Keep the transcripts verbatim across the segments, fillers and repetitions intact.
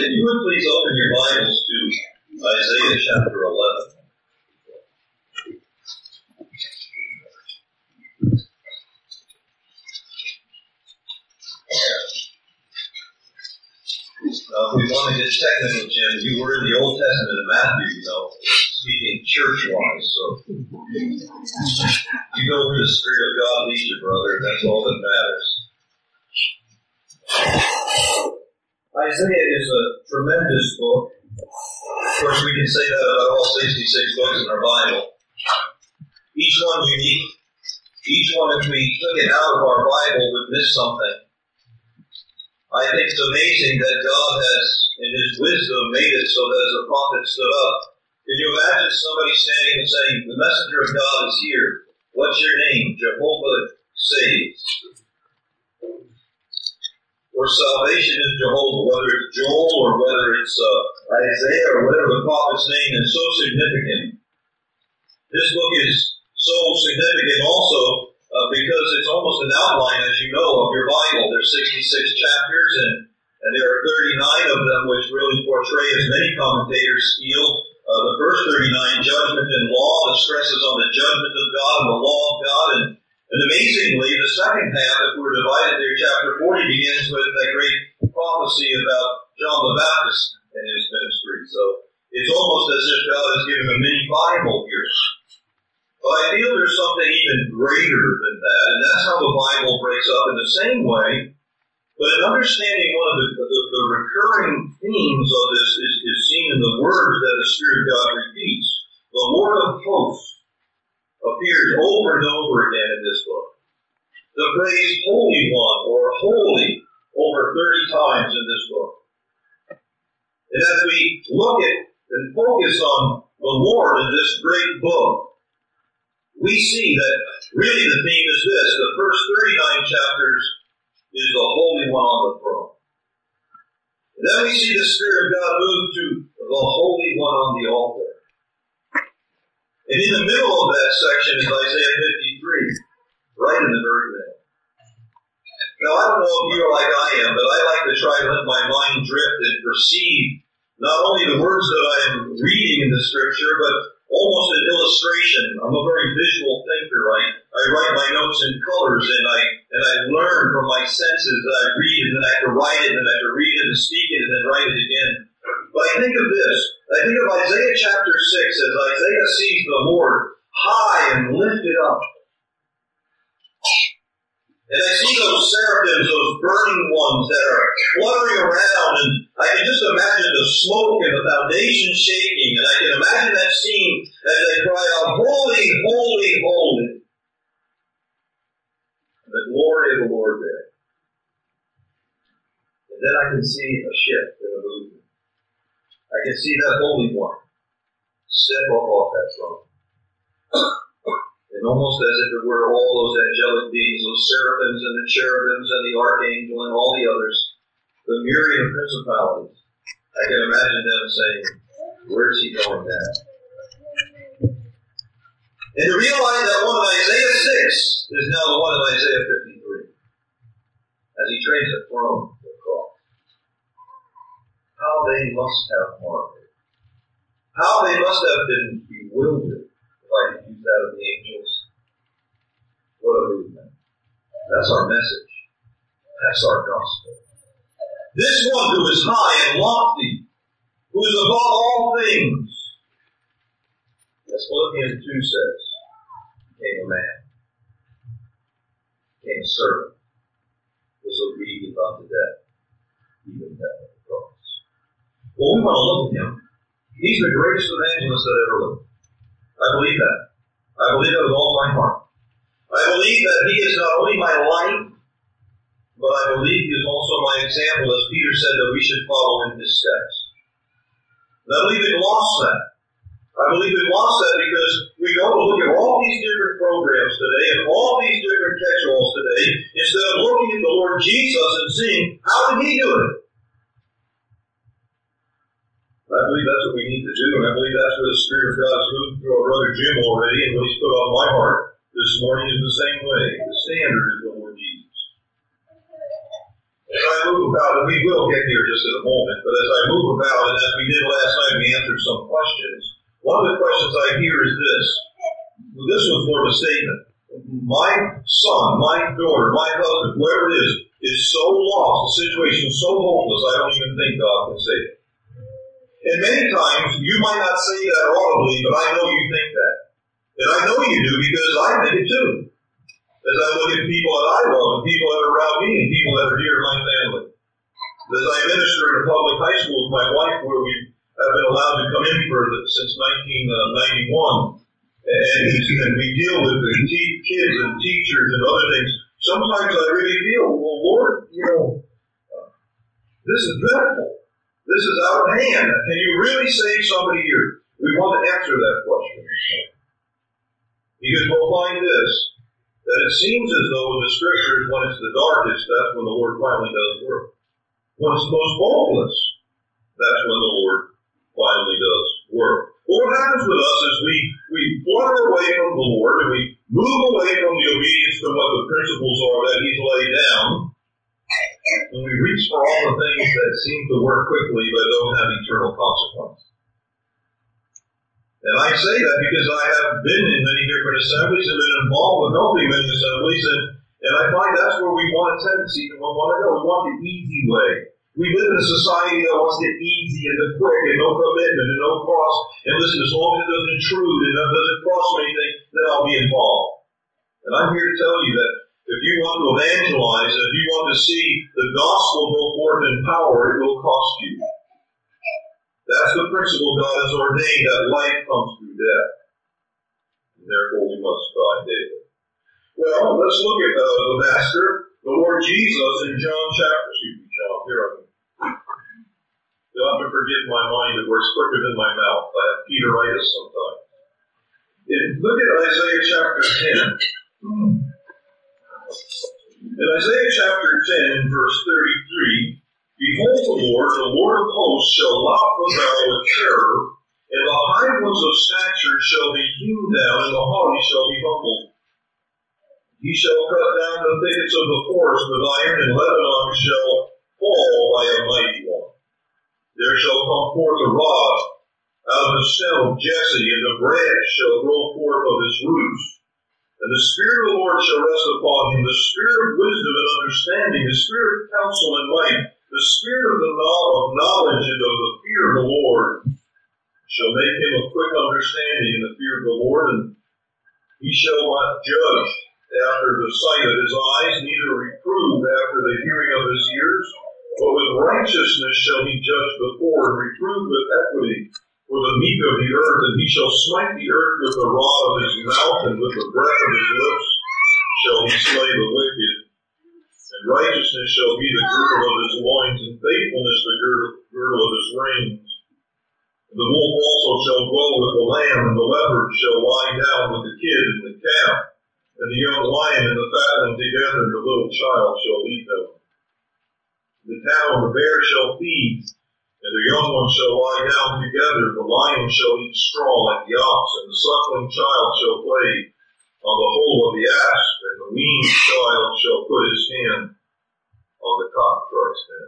If you would please open your Bibles to Isaiah chapter eleven. Uh, if we want to get technical, Jim, you were in the Old Testament of Matthew, you know, speaking church-wise, so you go where the Spirit of God leads you, brother. That's all that matters. Isaiah is a tremendous book. Of course, we can say that about all sixty-six books in our Bible. Each one unique. Each one, if we took it out of our Bible, would miss something. I think it's amazing that God has, in His wisdom, made it so that as a prophet stood up, can you imagine somebody standing and saying, the messenger of God is here. What's your name? Jehovah saves. Or salvation is Jehovah, whether it's Joel or whether it's uh, Isaiah or whatever the prophet's name is, so significant. This book is so significant also uh, because it's almost an outline, as you know, of your Bible. There's sixty-six chapters, and, and there are thirty-nine of them which really portray, as many commentators feel, uh, the first thirty-nine, judgment and law, the stresses on the judgment of God and the law of God, and And amazingly, the second half, if we're divided there, chapter forty begins with that great prophecy about John the Baptist and his ministry. So it's almost as if God has given a mini Bible here. But I feel there's something even greater than that, and that's how the Bible breaks up in the same way. But in understanding one of the, the, the recurring themes of this is, is seen in the words that the Spirit of God repeats. The Lord of hosts appears over and over again in this book. The phrase Holy One or Holy over thirty times in this book. And as we look at and focus on the Lord in this great book, we see that really the theme is this. The first thirty-nine chapters is the Holy One on the throne. And then we see the Spirit of God move to the Holy One on the altar. And in the middle of that section is Isaiah fifty-three, right in the very middle. Now, I don't know if you're like I am, but I like to try to let my mind drift and perceive not only the words that I am reading in the Scripture, but almost an illustration. I'm a very visual thinker. I, I write my notes in colors, and I and I learn from my senses. I read it, and then I have to write it, and I have to read it and speak it, and then write it again. But I think of this. I think of Isaiah chapter six as Isaiah sees the Lord high and lifted up. And I see those seraphims, those burning ones that are fluttering around, and I can just imagine the smoke and the foundation shaking, and I can imagine that scene as they cry out, Holy, holy, holy. And the glory of the Lord there. And then I can see a shift in a movement. I can see that Holy One step up off that throne. And almost as if it were all those angelic beings, those seraphims and the cherubims and the archangel and all the others, the myriad of principalities, I can imagine them saying, where's he going now? And to realize that one of Isaiah six is now the one of Isaiah fifty-three, as he trades the throne to the cross. How they must have marveled. How they must have been bewildered, if I could use that of the angels. What a movement. That's our message. That's our gospel. This one who is high and lofty, who is above all things, as Philippians two says, became a man, became a servant, was obedient unto death, even death of the cross. Well, we want to look at him. He's the greatest evangelist that ever lived. I believe that. I believe that with all my heart. I believe that he is not only my life, but I believe he is also my example, as Peter said that we should follow in his steps. And I believe we've lost that. I believe we've lost that because we go to look at all these different programs today and all these different catch-alls today instead of looking at the Lord Jesus and seeing, how did he do it? I believe that's what we need to do, and I believe that's where the Spirit of God has moved through our brother Jim already, and what he's put on my heart this morning is the same way. The standard is the Lord Jesus. And I move about, and we will get here just in a moment, but as I move about, and as we did last night, we answered some questions. One of the questions I hear is this. Well, this was more of a statement. My son, my daughter, my husband, whoever it is, is so lost, the situation is so hopeless, I don't even think God can save it. And many times, you might not say that audibly, but I know you think that. And I know you do because I think it too. As I look at people that I love, and people that are around me, and people that are dear to my family. As I minister in a public high school with my wife, where we have been allowed to come in for the, since nineteen ninety-one, and, and we deal with the te- kids and teachers and other things, sometimes I really feel, well, Lord, you know, uh, this is dreadful. This is out of hand. Can you really save somebody here? We want to answer that question. Because we'll find this, that it seems as though in the Scriptures, when it's the darkest, that's when the Lord finally does work. When it's the most hopeless, that's when the Lord finally does work. Well, what happens with us is we, we flutter away from the Lord, and we move away from the obedience to what the principles are that He's laid down, and we reach for all the things that seem to work quickly but don't have eternal consequence. And I say that because I have been in many different assemblies and been involved with helping many assemblies, and, and I find that's where we want a tendency to want to go. We want the easy way. We live in a society that wants the easy and the quick and no commitment and no cost. And listen, as long as it doesn't intrude and it doesn't cost me anything, then I'll be involved. And I'm here to tell you that if you want to evangelize, if you want to see the gospel go forth in power, it will cost you. That's the principle God has ordained, that life comes through death. And therefore we must die daily. Well, let's look at uh, the Master, the Lord Jesus, in John chapter, excuse me, John, here I am. You'll have to forgive my mind, it works quicker than my mouth. I have Peteritis sometimes. And look at Isaiah chapter ten. In Isaiah chapter ten, verse thirty-three, behold the Lord, the Lord of hosts, shall lock the valley with terror, and the high ones of stature shall be hewn down, and the haughty shall be humbled. He shall cut down the thickets of the forest with iron, and Lebanon shall fall by a mighty one. There shall come forth a rod out of the stem of Jesse, and the branch shall grow forth of his roots. And the Spirit of the Lord shall rest upon him, the Spirit of wisdom and understanding, the Spirit of counsel and might, the Spirit of the knowledge and of the fear of the Lord shall make him of quick understanding in the fear of the Lord, and he shall not judge after the sight of his eyes, neither reprove after the hearing of his ears, but with righteousness shall he judge the poor, and reprove with equity for the meek of the earth, and he shall smite the earth with the rod of his mouth, and with the breath of his lips shall he slay the wicked. And righteousness shall be the girdle of his loins, and faithfulness the girdle, girdle of his reins. And the wolf also shall dwell with the lamb, and the leopard shall lie down with the kid and the calf, and the young lion and the fatling together, and the little child shall lead them. The cow and the bear shall feed, and the young ones shall lie down together. The lion shall eat straw like the ox, and the suckling child shall play on the hole of the asp, and the weaned child shall put his hand on the cockatrice's head.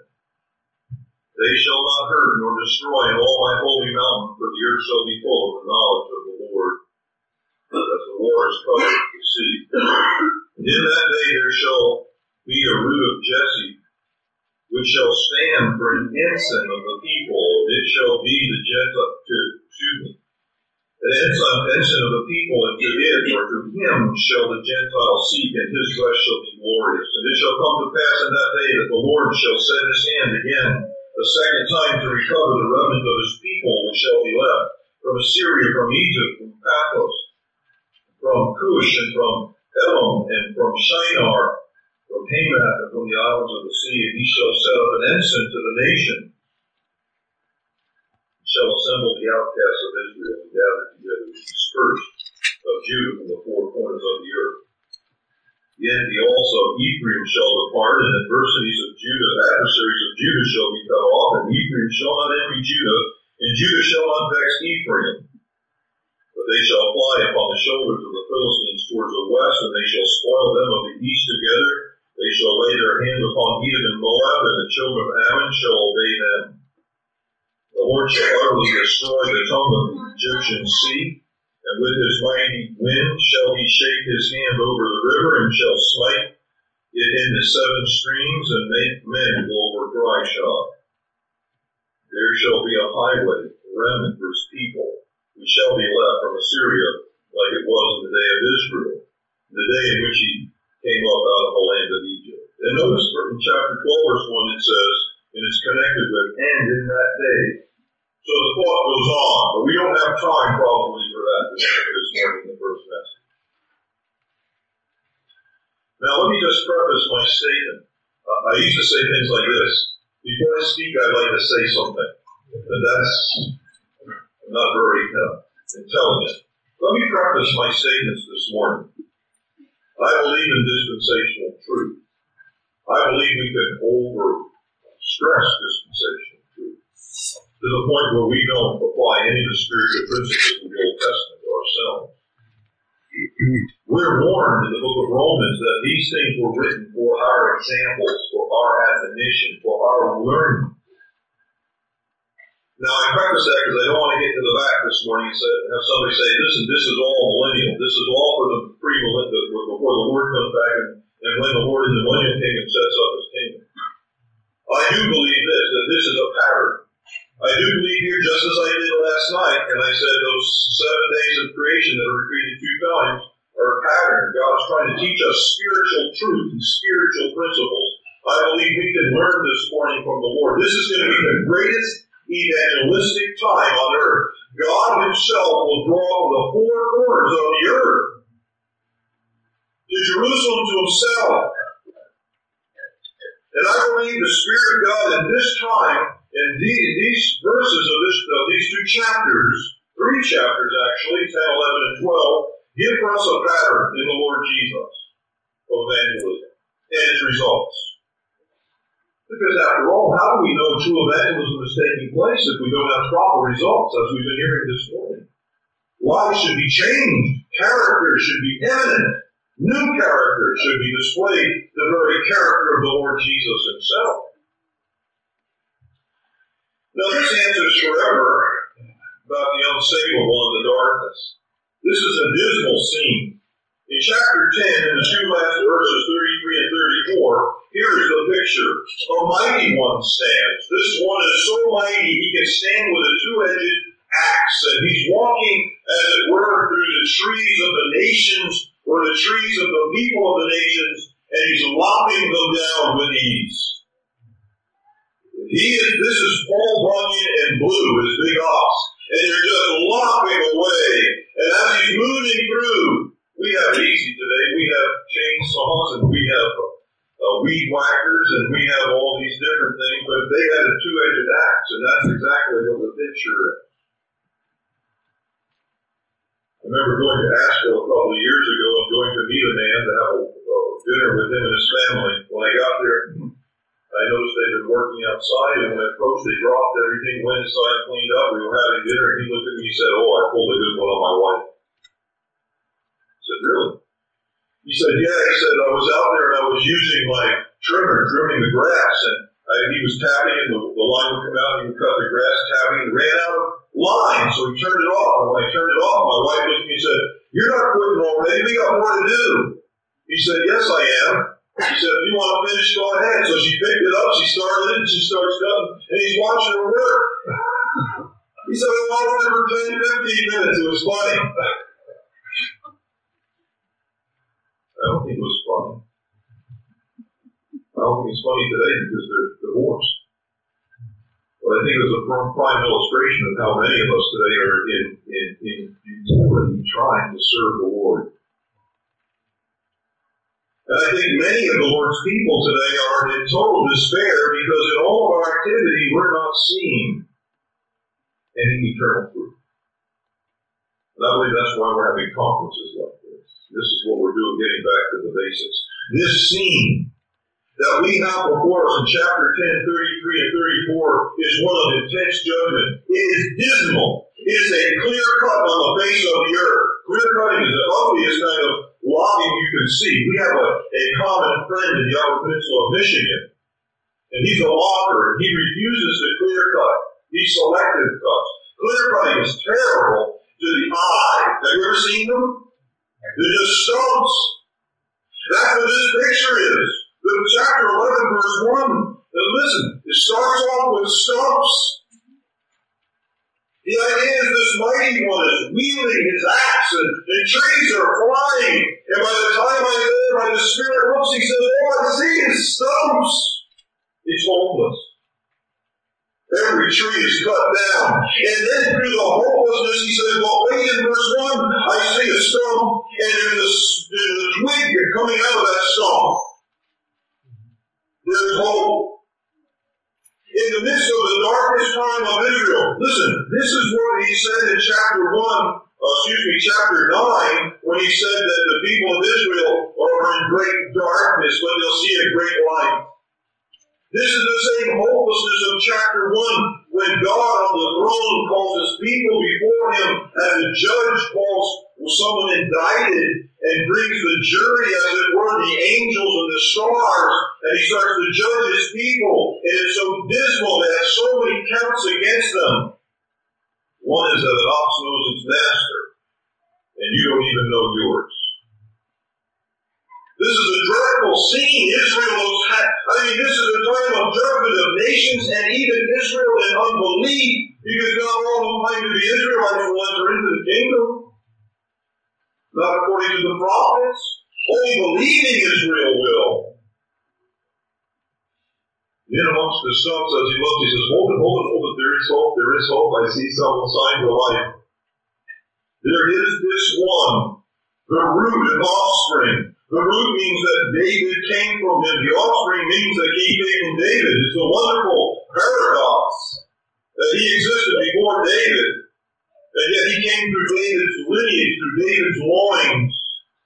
They shall not hurt nor destroy in all my holy mountain, for the earth shall be full of the knowledge of the Lord, as the waters cover the sea. And in that day there shall be a root of Jesse, which shall stand for an ensign of the people. It shall be the Gentile, to, excuse me, an ensign, ensign of the people, and to it, or to him shall the Gentile seek, and his flesh shall be glorious. And it shall come to pass in that day that the Lord shall set his hand again a second time to recover the remnant of his people, which shall be left from Assyria, from Egypt, from Pathros, from Cush, and from Elam, and from Shinar, from Hamath, and from the islands of the sea. And he shall set up an ensign to the nation, and shall assemble the outcasts of Israel, and gather together the dispersed of Judah from the four corners of the earth. The envy also of Ephraim shall depart, and adversities of Judah, adversaries of Judah shall be cut off, and Ephraim shall not envy Judah, and Judah shall not vex Ephraim. But they shall fly upon the shoulders of the Philistines towards the west, and they shall spoil them of the east together, They shall lay their hand upon Edom and Moab, and the children of Ammon shall obey them. The Lord shall utterly destroy the tongue of the Egyptian sea, and with his mighty wind shall he shake his hand over the river, and shall smite it into seven streams, and make men go over dry shod. There shall be a highway, a remnant for his people, which shall be left from Assyria, like it was in the day of Israel, the day in which he came up out of the land of Egypt. And notice in chapter twelve, verse one, it says, and it's connected with, and in that day. So the thought goes on, but we don't have time probably for that this morning in the first message. Now let me just preface my statement. Uh, I used to say things like this. Before I speak, I'd like to say something. And that's not very uh, intelligent. Let me preface my statements this morning. I believe in dispensational truth. I believe we can over-stress dispensational truth to the point where we don't apply any of the spiritual principles of the Old Testament to ourselves. We're warned in the book of Romans that these things were written for our examples, for our admonition, for our learning. Now, I preface that because I don't want to get to the back this morning and say, have somebody say, listen, this is all millennial. This is all for the pre-millennial, before the Lord comes back and, and when the Lord in the millennial kingdom sets up his kingdom. I do believe this, that this is a pattern. I do believe here, just as I did last night, and I said those seven days of creation that are repeated two times are a pattern. God's trying to teach us spiritual truth and spiritual principles. I believe we can learn this morning from the Lord. This is going to be the greatest evangelistic time on earth. God himself will draw from the four corners of the earth to Jerusalem to himself. And I believe the Spirit of God in this time, in these, these verses of, this, of these two chapters, three chapters actually, ten, eleven, and twelve, give us a pattern in the Lord Jesus of evangelism and its results. Because after all, how do we know true evangelism is taking place if we don't have proper results, as we've been hearing this morning? Lives should be changed. Character should be eminent. New character should be displayed, the very character of the Lord Jesus himself. Now this answers forever about the unsavable and the darkness. This is a dismal scene. In chapter ten, in the two last verses, thirty-three and thirty-four, here is the picture. A mighty one stands. This one is so mighty he can stand with a two-edged axe, and he's walking, as it were, through the trees of the nations, or the trees of the people of the nations, and he's lopping them down with ease. He is, this is Paul Bunyan and Blue, his big ox, and you're just lopping away. And as he's moving through, we have it easy today. We have chainsaws, and we have uh, weed whackers, and we have all these different things, but they had a two-edged axe, and that's exactly what the picture is. I remember going to Asheville a couple of years ago and going to meet a man to have a, a dinner with him and his family. When I got there, I noticed they'd been working outside, and when I approached, they dropped everything, went inside, cleaned up. We were having dinner, and he looked at me and said, "Oh, I pulled a good one on my wife." I said, "Really?" He said, "Yeah." He said, "I was out there and I was using my trimmer, trimming the grass, and I, he was tapping, and the, the line would come out, and he would cut the grass, tapping, and ran out of line, so he turned it off. And when I turned it off, my wife looked at me and said, 'You're not quitting already. We got more to do.' He said, 'Yes, I am.' She said, 'If you want to finish, go ahead.' So she picked it up, she started it, and she starts done, and he's watching her work. He said, 'I watched her for ten, fifteen minutes. It was funny.'" I don't think it was funny. I don't think it's funny today because they're divorced. But I think it was a prime illustration of how many of us today are in, in, in futility trying to serve the Lord. And I think many of the Lord's people today are in total despair because in all of our activity we're not seeing any eternal fruit. And I believe that's why we're having conferences like this. This is what we're doing, getting back to the basics. This scene that we have before us in chapter ten, thirty-three and thirty-four is one of intense judgment. It is dismal. It is a clear cut on the face of the earth. Clear cutting is an obvious kind of logging you can see. We have a, a common friend in the Upper Peninsula of Michigan, and he's a logger, and he refuses to clear cut. He's selective cuts. Clear cutting is terrible to the eye. Have you ever seen them? They're just stumps. That's what this picture is. The chapter eleven, verse one. Now listen, it starts off with stumps. The idea is this mighty one is wielding his axe, and, and trees are flying. And by the time I'm there, by the Spirit looks, he says, all I see is stumps. It's hopeless. Every tree is cut down. And then through the hopelessness, he says, well, wait, in verse one, I see a stump, and there's a, there's a twig coming out of that stump. There's hope. In the midst of the darkest time of Israel, listen, this is what he said in chapter one, uh, excuse me, chapter nine, when he said that the people of Israel are in great darkness, but they'll see a great light. This is the same hopelessness of chapter one, when God on the throne calls his people before him, and the judge calls someone indicted, and brings the jury, as it were, the angels and the stars, and he starts to judge his people, and it's so dismal, they have so many counts against them. One is that an ox knows its master, and you don't even know yours. This is a dreadful scene. Israel was, I mean, this is a time of judgment of nations, and even Israel in unbelief, because God won't claim to be Israelites will enter into the kingdom. Not according to the prophets. Only believing Israel will. In amongst the stumps, as he looks, he says, hold it, hold it, hold it. There is hope, there is hope. I see some signs of life. There is this one, the root and offspring. The root means that David came from him. The offspring means that he came from David. It's a wonderful paradox that he existed before David. And yet he came through David's lineage, through David's loins.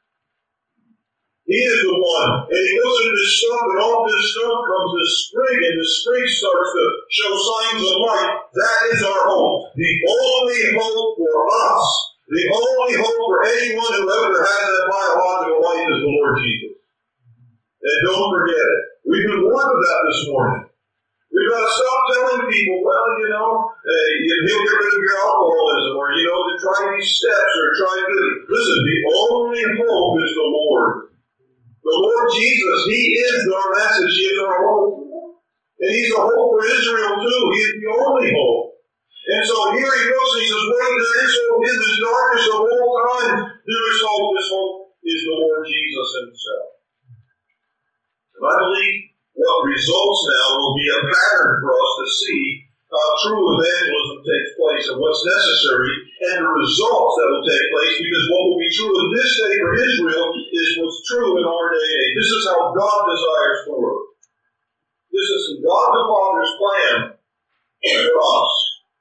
He is the one. And he looks at this stump, and off this stump comes this sprig, and the sprig starts to show signs of life. That is our hope. The only hope for us, the only hope for anyone who ever has that biological life is the Lord Jesus. And don't forget it. We've been warned of that this morning. We've got to stop telling people, well, you know, uh, he'll get rid of your alcoholism, or, you know, to try these steps, or try to... Listen, the only hope is the Lord. The Lord Jesus, he is our message, he is our hope. And he's a hope for Israel, too. He is the only hope. And so here he goes, and he says, wait, there is hope in this darkness of all time. There is hope. This hope is the Lord Jesus himself. And I believe what results now will be a pattern for us to see how true evangelism takes place and what's necessary, and the results that will take place, because what will be true in this day for Israel is what's true in our day and age. This is how God desires to work. This is God the Father's plan for us.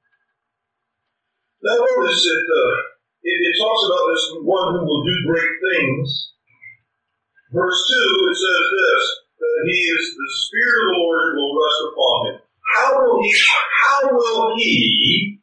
Now notice that uh, it, it talks about this one who will do great things. Verse two, it says this, that he is the Spirit of the Lord will rest upon him. How will he, how will he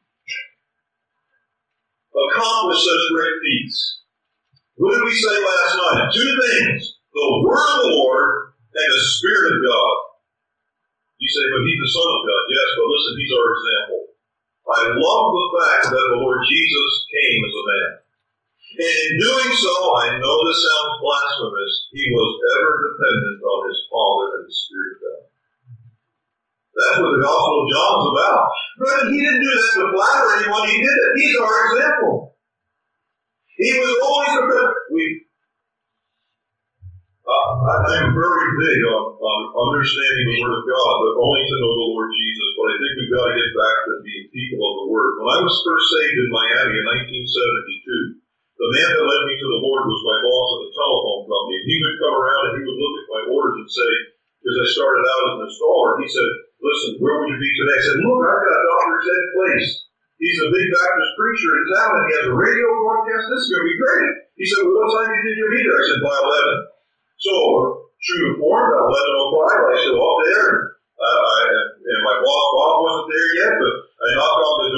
accomplish such great feats? What did we say last night? Two things. The Word of the Lord and the Spirit of God. You say, but he's the Son of God. Yes, but listen, he's our example. I love the fact that the Lord Jesus came as a man. And in doing so, I know this sounds blasphemous, he was ever dependent on his Father and the Spirit of God. That's what the Gospel of John is about. But he didn't do that to flatter anyone, he did it. He's our example. He was always dependent. We, uh, I'm very big on, on understanding the Word of God, but only to know the Lord Jesus. But I think we've got to get back to being people of the Word. When I was first saved in Miami in nineteen seventy-two, the man that led me to the Lord was my boss at the telephone company. He would come around and he would look at my orders and say, because I started out as an installer, he said, listen, where would you be today? I said, look, I've got Doctor Ted Place. He's a big Baptist preacher in town, and he has a radio broadcast. This is going to be great. He said, well, what time do you think you'll be there? I said, by eleven. So, true to form, at eleven oh five, I show up there, and, uh, I, and my boss, Bob, wasn't there yet, but I knocked on the door, and I said,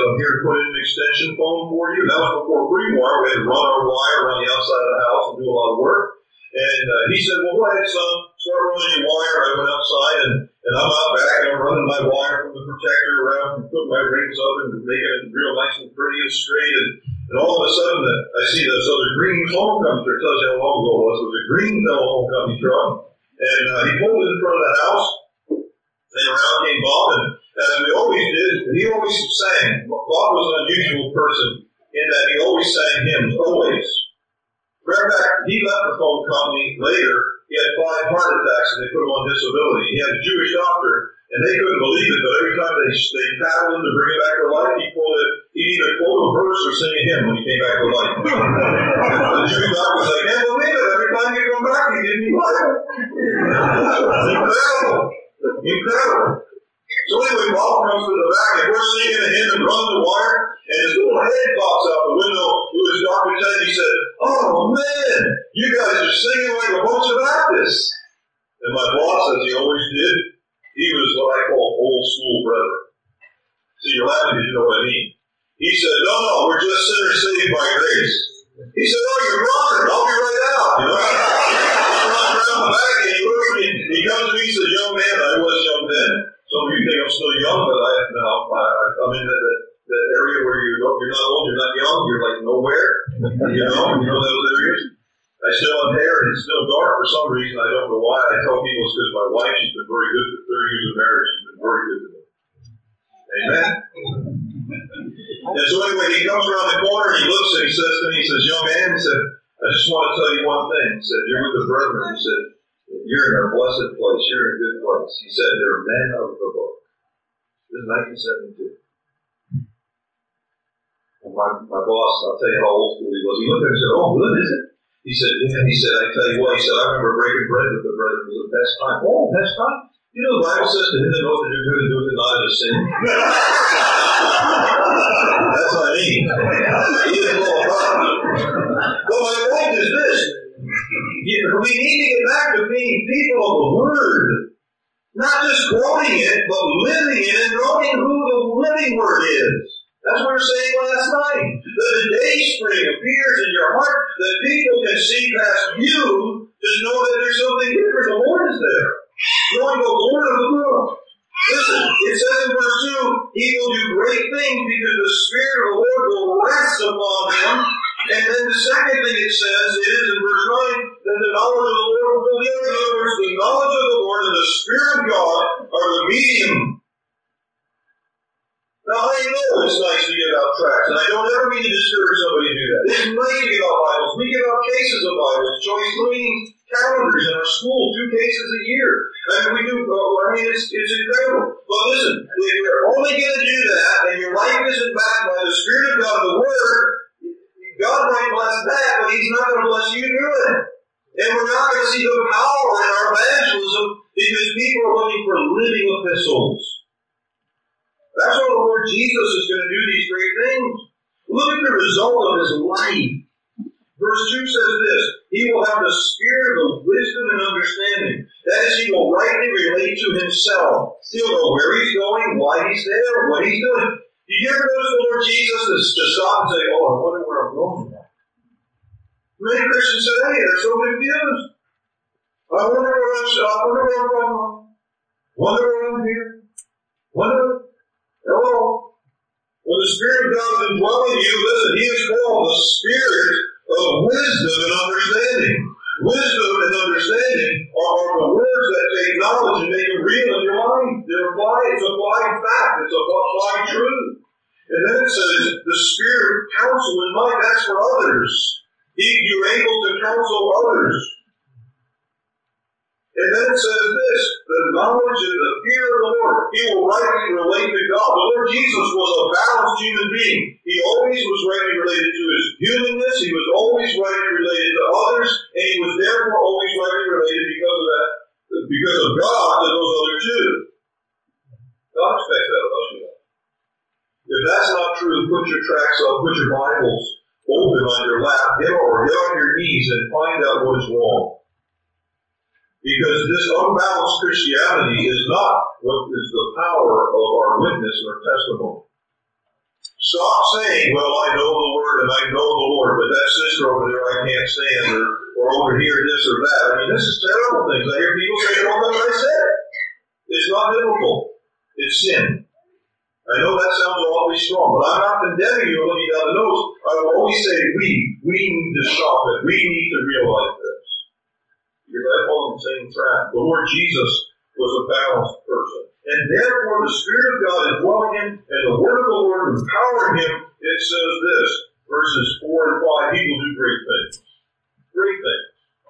come here and put in an extension phone for you. That was before Greenwire. We had to run our wire around the outside of the house and do a lot of work. And uh, he said, well, go ahead, son, start running your wire. I went outside, and, and I'm out back, and I'm running my wire from the protector around and putting my rings up and making it real nice and pretty and straight. And, and all of a sudden, I see this other green phone company truck. Tells you how long ago it was. It was a green telephone company truck. And uh, he pulled in front of the house, and around came Bob, and as we always did, he always sang. Bob was an unusual person in that he always sang hymns, always. Matter of fact, he left the phone company later. He had five heart attacks, and they put him on disability. He had a Jewish doctor, and they couldn't believe it, but every time they, they paddled him to bring him back to life, he quoted, he'd either quote a verse or sing a hymn when he came back to life. The Jewish doctor was like, can't believe it. Every time you come back, you give me life. Incredible. Incredible. So anyway, Bob comes to the back, and we're singing a hymn and running the wire, and his little head pops out the window to his Doctor Ted. He said, oh man, you guys are singing like a bunch of Baptists. And my boss, as he always did, he was what I call old school brother. See, you're laughing because you know what I mean. He said, no, no, we're just sinners saved by grace. He said, oh, you're wrong. I'll be right out. You know? He runs around the back, and he looks at me. He comes to me, he says, young man, I was young then. Some of you think I'm still young, but I, no, I, I'm in that, that, that area where you're, you're not old, you're not young, you're like nowhere. You know, you know those areas? I still have hair, and it's still dark for some reason. I don't know why. I tell people it's because my wife, she's been very good for thirty years of marriage. She's been very good to me. Amen? And so anyway, he comes around the corner, and he looks, and he says to me, he says, young man, he said, I just want to tell you one thing. He said, you're with the brethren. He said, you're in a blessed place. You're in a good place. He said, they're men of the book. This is nineteen seventy-two. And my, my boss, I'll tell you how old school he was. He looked at me and said, oh, good, is it? He said, yeah. He said, I tell you what. He said, I remember breaking bread with the brethren. It was the best time. Oh, best time? You know, the Bible says to him that knows that you're good and do it not as a sin. That's what I mean. He didn't blow a problem. But my point is this. We need to get back to being people of the Word. Not just quoting it, but living it and knowing who the living Word is. That's what we were saying last night. That the day spring appears in your heart, that people can see past you, just know that there's something different. The Lord is there. Knowing the Lord of the world. Listen, it says in verse two, He will do great things because the Spirit of the Lord will rest upon Him. And then the second thing it says is in verse nine, that the knowledge of the Lord will fill the earth. In other words, the knowledge of the Lord and the Spirit of God are the medium. Now, I know it's nice to give out tracts, and I don't ever mean to discourage somebody to do that. It's nice to give out Bibles. We give out cases of Bibles, choice learning calendars in our school, two cases a year. I mean, we do, I mean, it's, it's incredible. But listen, if you're only going to do that, and your life isn't backed by the Spirit of God, the Word, God might bless that, but He's not going to bless you doing it. And we're not going to see the power in our evangelism because people are looking for living epistles. That's what the Lord Jesus is going to do these great things. Look at the result of His life. Verse two says this, He will have the spirit of wisdom and understanding. That is, He will rightly relate to Himself. He'll know where He's going, why He's there, what He's doing. Do you ever notice the Lord Jesus is to stop and say, oh, I wonder where I'm going now? Many Christians today are so confused. I wonder where I'm I wonder where I'm going. Wonder where I'm here. Wonder. Hello. When the Spirit of God is indwelling you, listen, He is called the Spirit of wisdom and understanding. Wisdom and understanding are, are the words that take knowledge and make it real in your life. They're applied, it's applied fact, it's applied truth. And then it says, the Spirit of counsel and might, that's for others. He, you're able to counsel others. And then it says this, the knowledge and the fear of the Lord. He will rightly relate to God. The Lord Jesus was a balanced human being. He always was rightly related to His humanness. He was always rightly related to others. And He was therefore always rightly related because of that, because of God to those other two. God expects that of us. If that's not true, put your tracts up, put your Bibles open on your lap, get or get on your knees and find out what is wrong. Because this unbalanced Christianity is not what is the power of our witness and our testimony. Stop saying, well, I know the Word and I know the Lord, but that sister over there I can't stand, or, or over here this or that. I mean, this is terrible things. I hear people say, well, then I said it. It's not biblical. It's sin. I know that sounds awfully strong, but I'm not condemning you or looking down the nose. I will always say, we, we need to stop it. We need to realize this. Because I fall in the same trap. The Lord Jesus was a balanced person. And therefore the Spirit of God is dwelling in, and the Word of the Lord empowering him. It says this, verses four and five, he will do great things. Great things.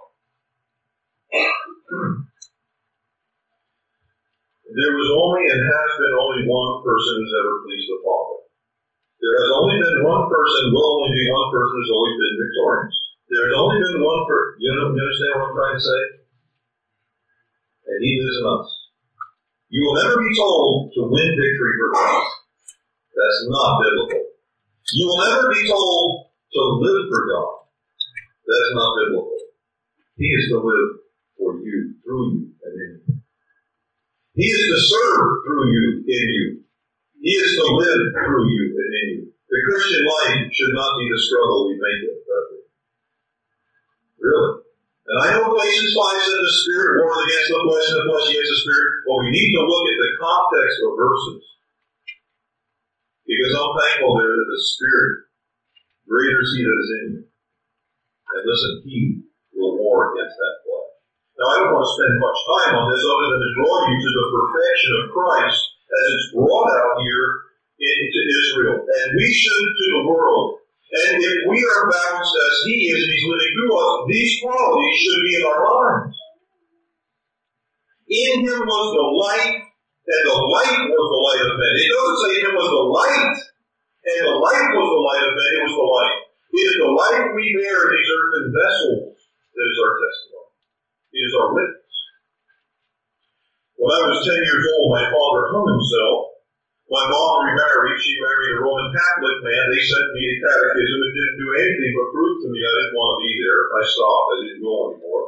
There was only and has been only one person who's ever pleased the Father. There has only been one person, will only be one person who's always been victorious. There has only been one person. You know, you understand what I'm trying to say? And he lives in us. You will never be told to win victory for God. That's not biblical. You will never be told to live for God. That's not biblical. He is to live for you, through you, and in you. He is to serve through you, in you. He is to live through you and in you. The Christian life should not be the struggle we make it, brethren. Really. And I know Galatians five said the Spirit wars against the flesh and the flesh against the Spirit, but we need to look at the context of verses. Because I'm thankful there that the Spirit, greater is He that is in you. And listen, He will war against that flesh. Now I don't want to spend much time on this other than to draw you to the perfection of Christ as it's brought out here into Israel. And we should to the world. And if we are balanced as He is and He's living through us, these qualities should be in our lives. In Him was the light, and the light was the light of men. It doesn't say in Him was the light, and the light was the light of men. It was the light. It is the light we bear in these earthen vessels that is our testimony. It is our witness. When I was ten years old, my father hung himself. My mom remarried. She married a Roman Catholic man. They sent me to catechism. It didn't do anything but prove to me I didn't want to be there. I stopped. I didn't go anymore.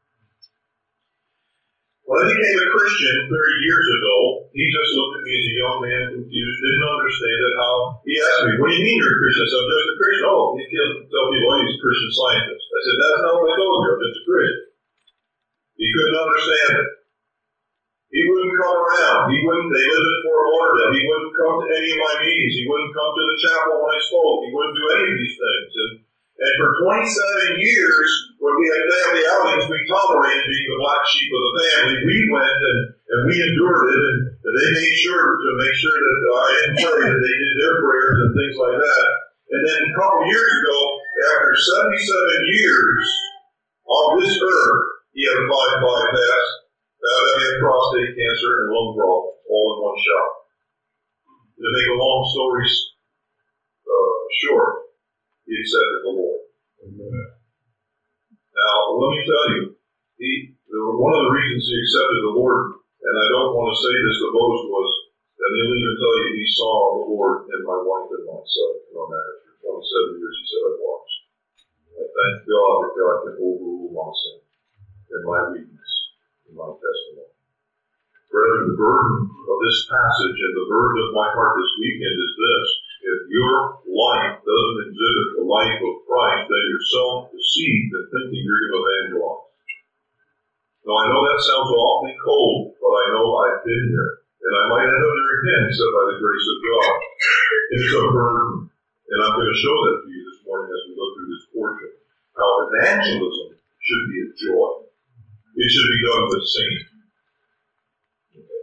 When I became a Christian thirty years ago, he just looked at me as a young man, confused, didn't understand it. How he asked me, "What do you mean you're a Christian?" I said, "I'm just a Christian." "Oh, he can't tell people oh, he's a Christian Scientist." I said, "That's not what I told you. I'm just a Christian." He couldn't understand it. He wouldn't come around. He wouldn't, they lived in Fort Lauderdale. He wouldn't come to any of my meetings. He wouldn't come to the chapel when I spoke. He wouldn't do any of these things. And, and for twenty-seven years, when we had family outings, we tolerated being the black sheep of the family. We went and, and we endured it, and, and they made sure to make sure that I didn't pray, that they did their prayers and things like that. And then a couple years ago, after seventy-seven years on this earth, he had a five five pass. Uh, he had prostate cancer and lung problems, all in one shot. To make a long story uh, short, he accepted the Lord. Amen. Now, let me tell you, he, one of the reasons he accepted the Lord, and I don't want to say this to boast, was that he'll even tell you he saw the Lord in my wife and myself in our marriage. For twenty-seven years, he said I watched. I thank God that God can overrule my sin and my weakness. My testimony. Brethren, the burden of this passage and the burden of my heart this weekend is this. If your life doesn't exhibit the life of Christ, then you're self-deceived and thinking you're going to evangelize. Now, I know that sounds awfully cold, but I know I've been there. And I might end up there again, except by the grace of God. It's a burden. And I'm going to show that to you this morning as we go through this portion. How evangelism should be a joy. It should be done with singing. Okay.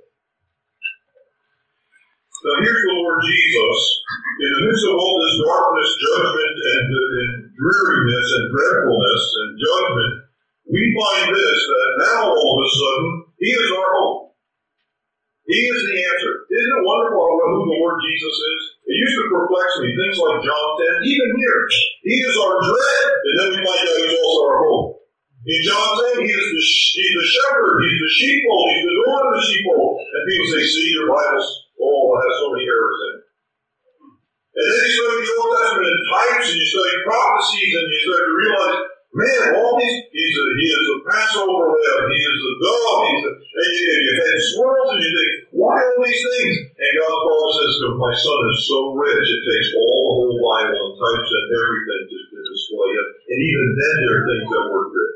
Now here's the Lord Jesus. In the midst of all this darkness, judgment, and, and dreariness, and dreadfulness, and judgment, we find this, that now all of a sudden, He is our hope. He is the answer. Isn't it wonderful who the Lord Jesus is? It used to perplex me. Things like John ten, even here. He is our dread, and then we find out He's also our hope. In John ten, he is the, he's the shepherd, he's the sheepfold, he's the door of the sheepfold. And people say, see, your Bible's, oh, it has so many errors in it. And then you study the Old Testament in types, and you study prophecies, and you start to realize Man, all these, he's a, he is a Passover lamb, he is a dove, he's a, and you, and you had swirls, and you think, why all these things? And God Paul says, my son is so rich, it takes all the whole Bible and types and everything to, to display it. And even then, there are things that weren't written.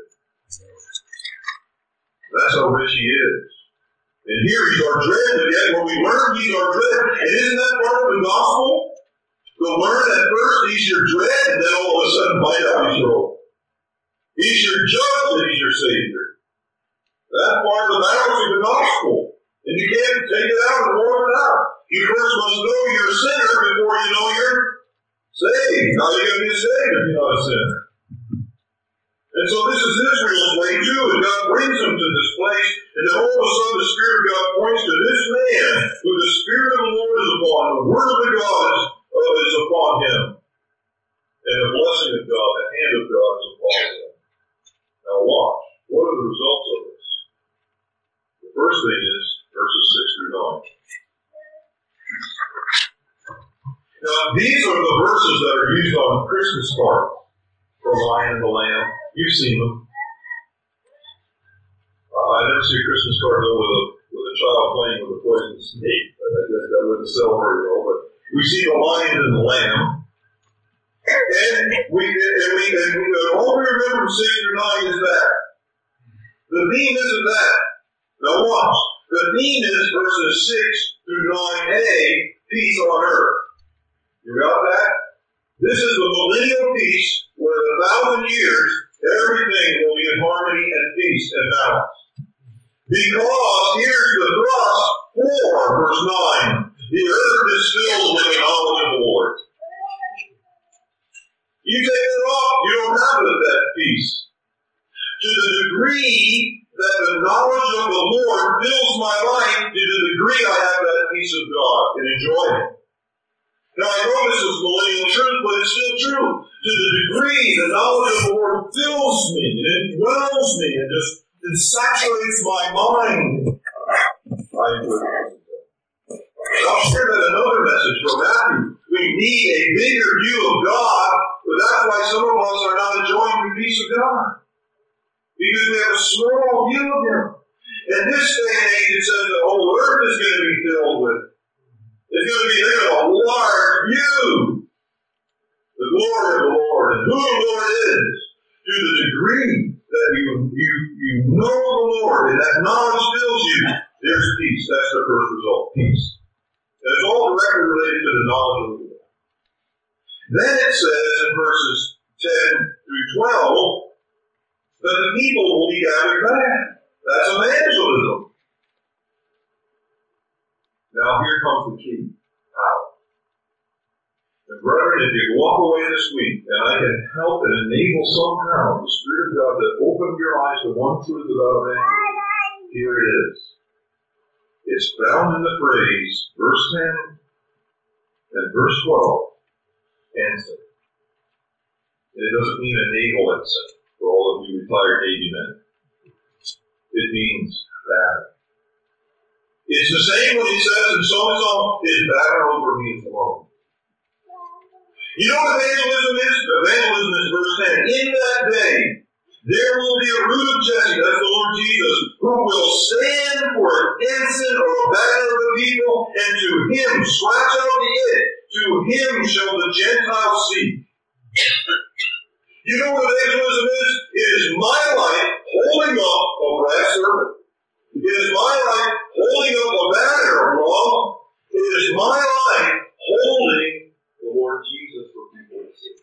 That's how rich he is. And here he's our dread, but yet when we learn he's our dread, and isn't that part of the gospel? To learn at first he's your dread, and then all of a sudden bite out his robe. He's your judge and he's your savior. That's part of the balance of the gospel. And you can't take it out and warm it out. You first must know you're a sinner before you know you're saved. How are you going to be saved if you're not a sinner? And so this is Israel's way too, and God brings them to this place, and then all of a sudden the Spirit of God points to this man, who the Spirit of the Lord is upon, the Word of the God is, uh, is upon him, and the blessing of God, the hand of God is upon him. Now watch, what are the results of this? The first thing is verses six through nine. Now these are the verses that are used on Christmas cards. The Lion and the Lamb. You've seen them. Uh, I never see a Christmas card though with a with a child playing with a poisonous snake. I guess that wouldn't sell very well. But we see the lion and the lamb, and we and we and we, uh, all we remember from six through nine is that the theme isn't that. Now watch. The theme is verses six through nine a, peace on earth. You got that? This is the millennial peace where in a thousand years everything will be in harmony and peace and balance. Because here's the thrust for verse nine. The earth is filled with the knowledge of the Lord. You take it off, you don't have that peace. To the degree that the knowledge of the Lord fills my life, to the degree I have that peace of God and enjoy it. Now I know this is millennial truth, but it's still true. To the degree the knowledge of the Lord fills me and indwells me and just it saturates my mind. I enjoy it. I'll share that another message from Matthew. We need a bigger view of God, but that's why some of us are not enjoying the peace of God. Because we have a small view of Him. In this day and age, it says the whole earth is going to be filled with. It's going to be there a large view. The glory of the Lord and who the Lord is. To the degree that you, you, you know the Lord and that knowledge fills you, there's peace. That's the first result, peace. And it's all directly related to the knowledge of the Lord. Then it says in verses ten through twelve that the people will be gathered back. That's evangelism. Now here comes the key. How? And brethren, if you walk away this week, and I can help and enable somehow the Spirit of God that opened your eyes to one truth about evangelism, here it is. It's found in the phrase, verse ten and verse twelve, answer. And it doesn't mean enable answer for all of you retired Navy men. It means that. It's the same when he says in Psalm, his banner over me is alone. You know what evangelism is? Evangelism is verse ten. In that day, there will be a root of Jesse, that's the Lord Jesus, who will stand for an ensign or a banner of the people, and to him, scratch out the it, to him shall the Gentiles seek. You know what evangelism is? It is my life holding up a brass serpent. It is my life holding up a banner of love. It is my life holding the Lord Jesus for people to see.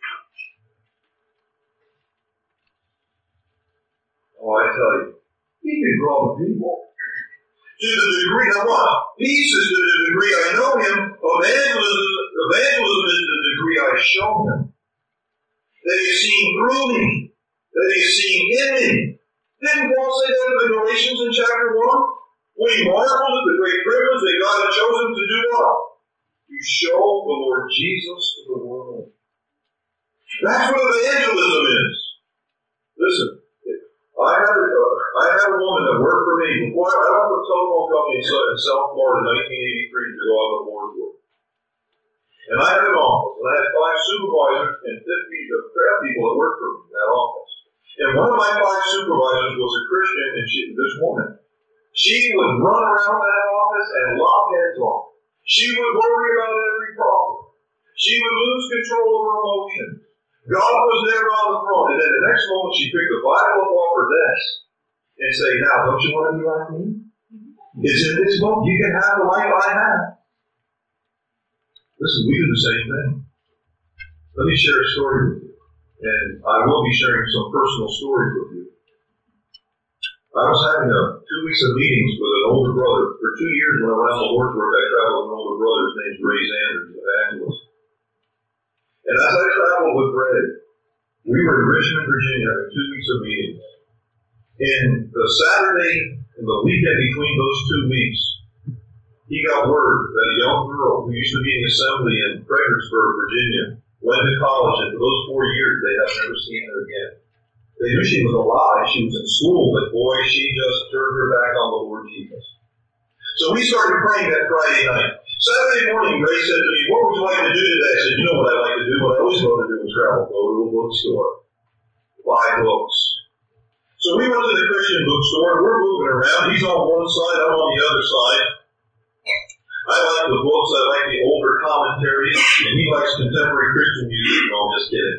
Oh, I tell you, He can draw the people. To the degree, now what? Peace is to the degree I know Him. Evangelism, evangelism is the degree I show Him. That He's seen through me. That He's seen in me. Didn't Paul say that to the Galatians in chapter one? When he marveled at the great privilege that God had chosen to do what? To show the Lord Jesus to the world. That's what evangelism is. Listen, I had a, uh, I had a woman that worked for me before I left the telephone company in South Florida in nineteen eighty-three to go out on board work. And I had an office, and I had five supervisors and fifty craft people that worked for me in that office. And one of my five supervisors was a Christian, and she, this woman, she would run around that office and lock heads off. She would worry about every problem. She would lose control of her emotions. God was there on the throne, and then the next moment she picked the Bible up off her desk and say, now, don't you want to be like me? It's in this book. You can have the life I have. Listen, we do the same thing. Let me share a story with you. And I will be sharing some personal stories with you. I was having a two weeks of meetings with an older brother. For two years when I went out to Lord's work, I traveled with an older brother. His name's Ray Sanders, an evangelist. And as I traveled with Ray, we were in Richmond, Virginia, having two weeks of meetings. And the Saturday and the weekend between those two weeks, he got word that a young girl who used to be in the assembly in Fredericksburg, Virginia, went to college, and for those four years, they have never seen her again. They knew she was alive. She was in school, but boy, she just turned her back on the Lord Jesus. So we started praying that Friday night. Saturday morning, Ray said to me, what would you like to do today? I said, you know what I like to do? What I always love to do is travel, go to a bookstore, buy books. So we went to the Christian bookstore, and we're moving around. He's on one side, I'm on the other side. I like the books, I like the older commentaries, and he likes contemporary Christian music. No, I'm just kidding.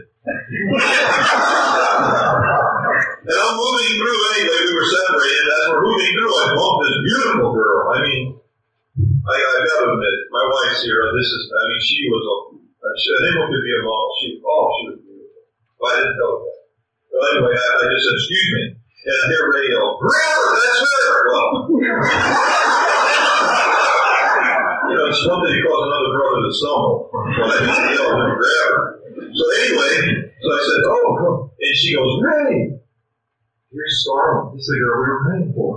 And I'm moving through anyway, we were separated. As we're moving through, I bumped this beautiful girl. I mean, I, I've got to admit it. My wife's here. This is, I mean, she was a, she, I think it could be a model. She, oh, she was beautiful. But I didn't tell her that. Well, anyway, I, I just said, excuse me. And I hear Ray yell, grab her, that's her. Well, you know, it's one thing to cause another brother to stumble. But I didn't yell and grab her. So anyway, so I said, oh, and she goes, Ray, here's Scarlett. This is the girl we were praying for.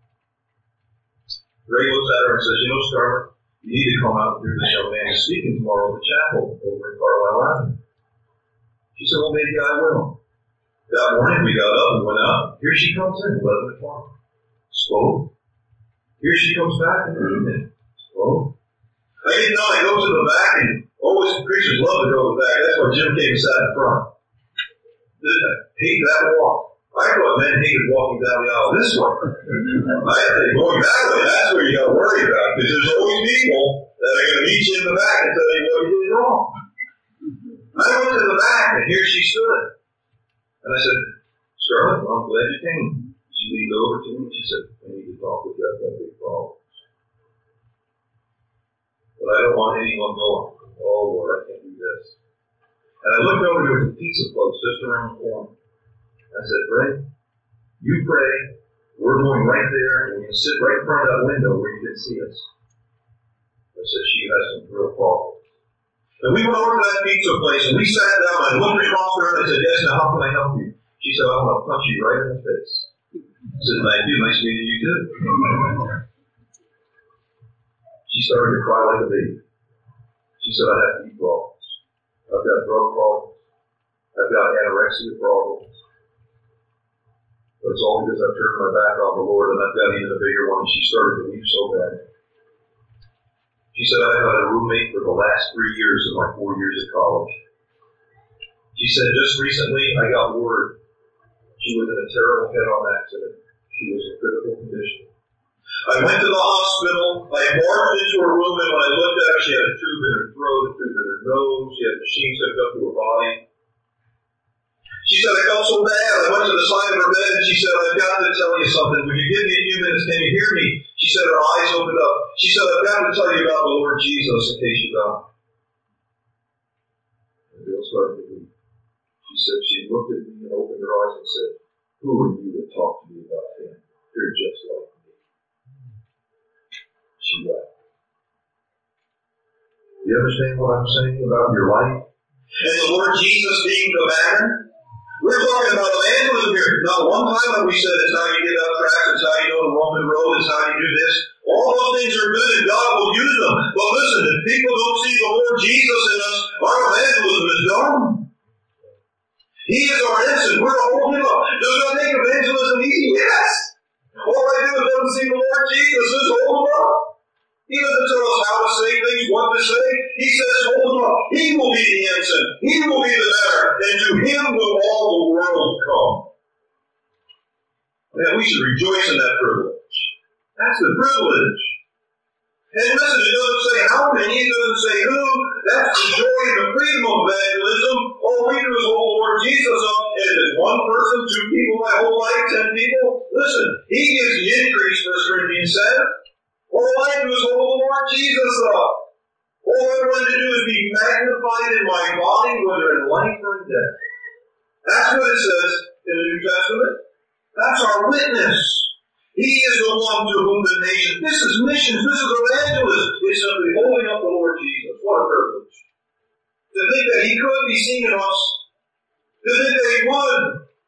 Ray looks at her and says, you know, Scarlett, you need to come out and hear this young man is speaking tomorrow at the chapel over in Carlisle Avenue. She said, well, maybe I will. That morning we got up and went out. Here she comes in, eleven o'clock. Spoke. Here she comes back in the evening. Spoke. I get down, I go to the back, and always preachers love to go to the back. That's why Jim came and sat in front. I hate that walk. I thought men hated walking down the aisle this way. I think going that way, that's where you got to worry about, because there's always people that are going to meet you in the back and tell you what you did wrong. I went to the back, and here she stood. And I said, Scarlett, I'm glad you came. She leaned over to me and she said, I need to talk with you. I've got big problems. But I don't want anyone going, oh Lord, I can't do this. And I looked over, there was a pizza place just around the corner. I said, Ray, you pray. We're going right there, and we're going to sit right in front of that window where you can see us. I said, she has some real problems. And we went over to that pizza place, and we sat down, and I looked across her, and I said, yes, now how can I help you? She said, I'm going to punch you right in the face. I said, thank you, nice meeting you too. She started to cry like a baby. She said, I have knee problems. I've got drug problems. I've got anorexia problems. But it's all because I've turned my back on the Lord, and I've got even a bigger one. And she started to weep so bad. She said, I've had a roommate for the last three years of my four years at college. She said, just recently I got word she was in a terrible head-on accident. She was in critical condition. I went to the hospital. I marched into her room, and when I looked at her, she had a tube in her throat, a tube in her nose. She had machines hooked up to her body. She said, I felt so bad. I went to the side of her bed, and she said, I've got to tell you something. Would you give me a few minutes? Can you hear me? She said, her eyes opened up. She said, I've got to tell you about the Lord Jesus in case you die. The girl started to weep. She said, she looked at me and opened her eyes and said, who are you to talk to me about him? You're just like me. She wept. You understand what I'm saying about your life? And the Lord Jesus being the banner? We're talking about evangelism here. Not one time have we said it's how you get out of track, it's how you go the Roman road, it's how you do this. All those things are good and God will use them. But listen, if people don't see the Lord Jesus in us, our evangelism is done. He is our ensign. We're to hold him up. Does that make evangelism easy? Yes. All I do is let them see the Lord Jesus is hold him up. He doesn't tell us how to say things, what to say. He says, hold him up. He will be the ensign. He will be the banner. And to him will all the world come. Man, we should rejoice in that privilege. That's the privilege. And listen, it doesn't say how many, it doesn't say who. That's the joy and the freedom of evangelism. All we do is hold the Lord Jesus up. And if it's one person, two people, my whole life, ten people, listen, He gives the increase, First Corinthians says. All I do is hold the Lord Jesus up. All I'm going to do is be magnified in my body, whether in life or in death. That's what it says in the New Testament. That's our witness. He is the one to whom the nation. This is missions. This is evangelism. It's simply holding up the Lord Jesus. What a privilege. To think that He could be seen in us. To think that He would.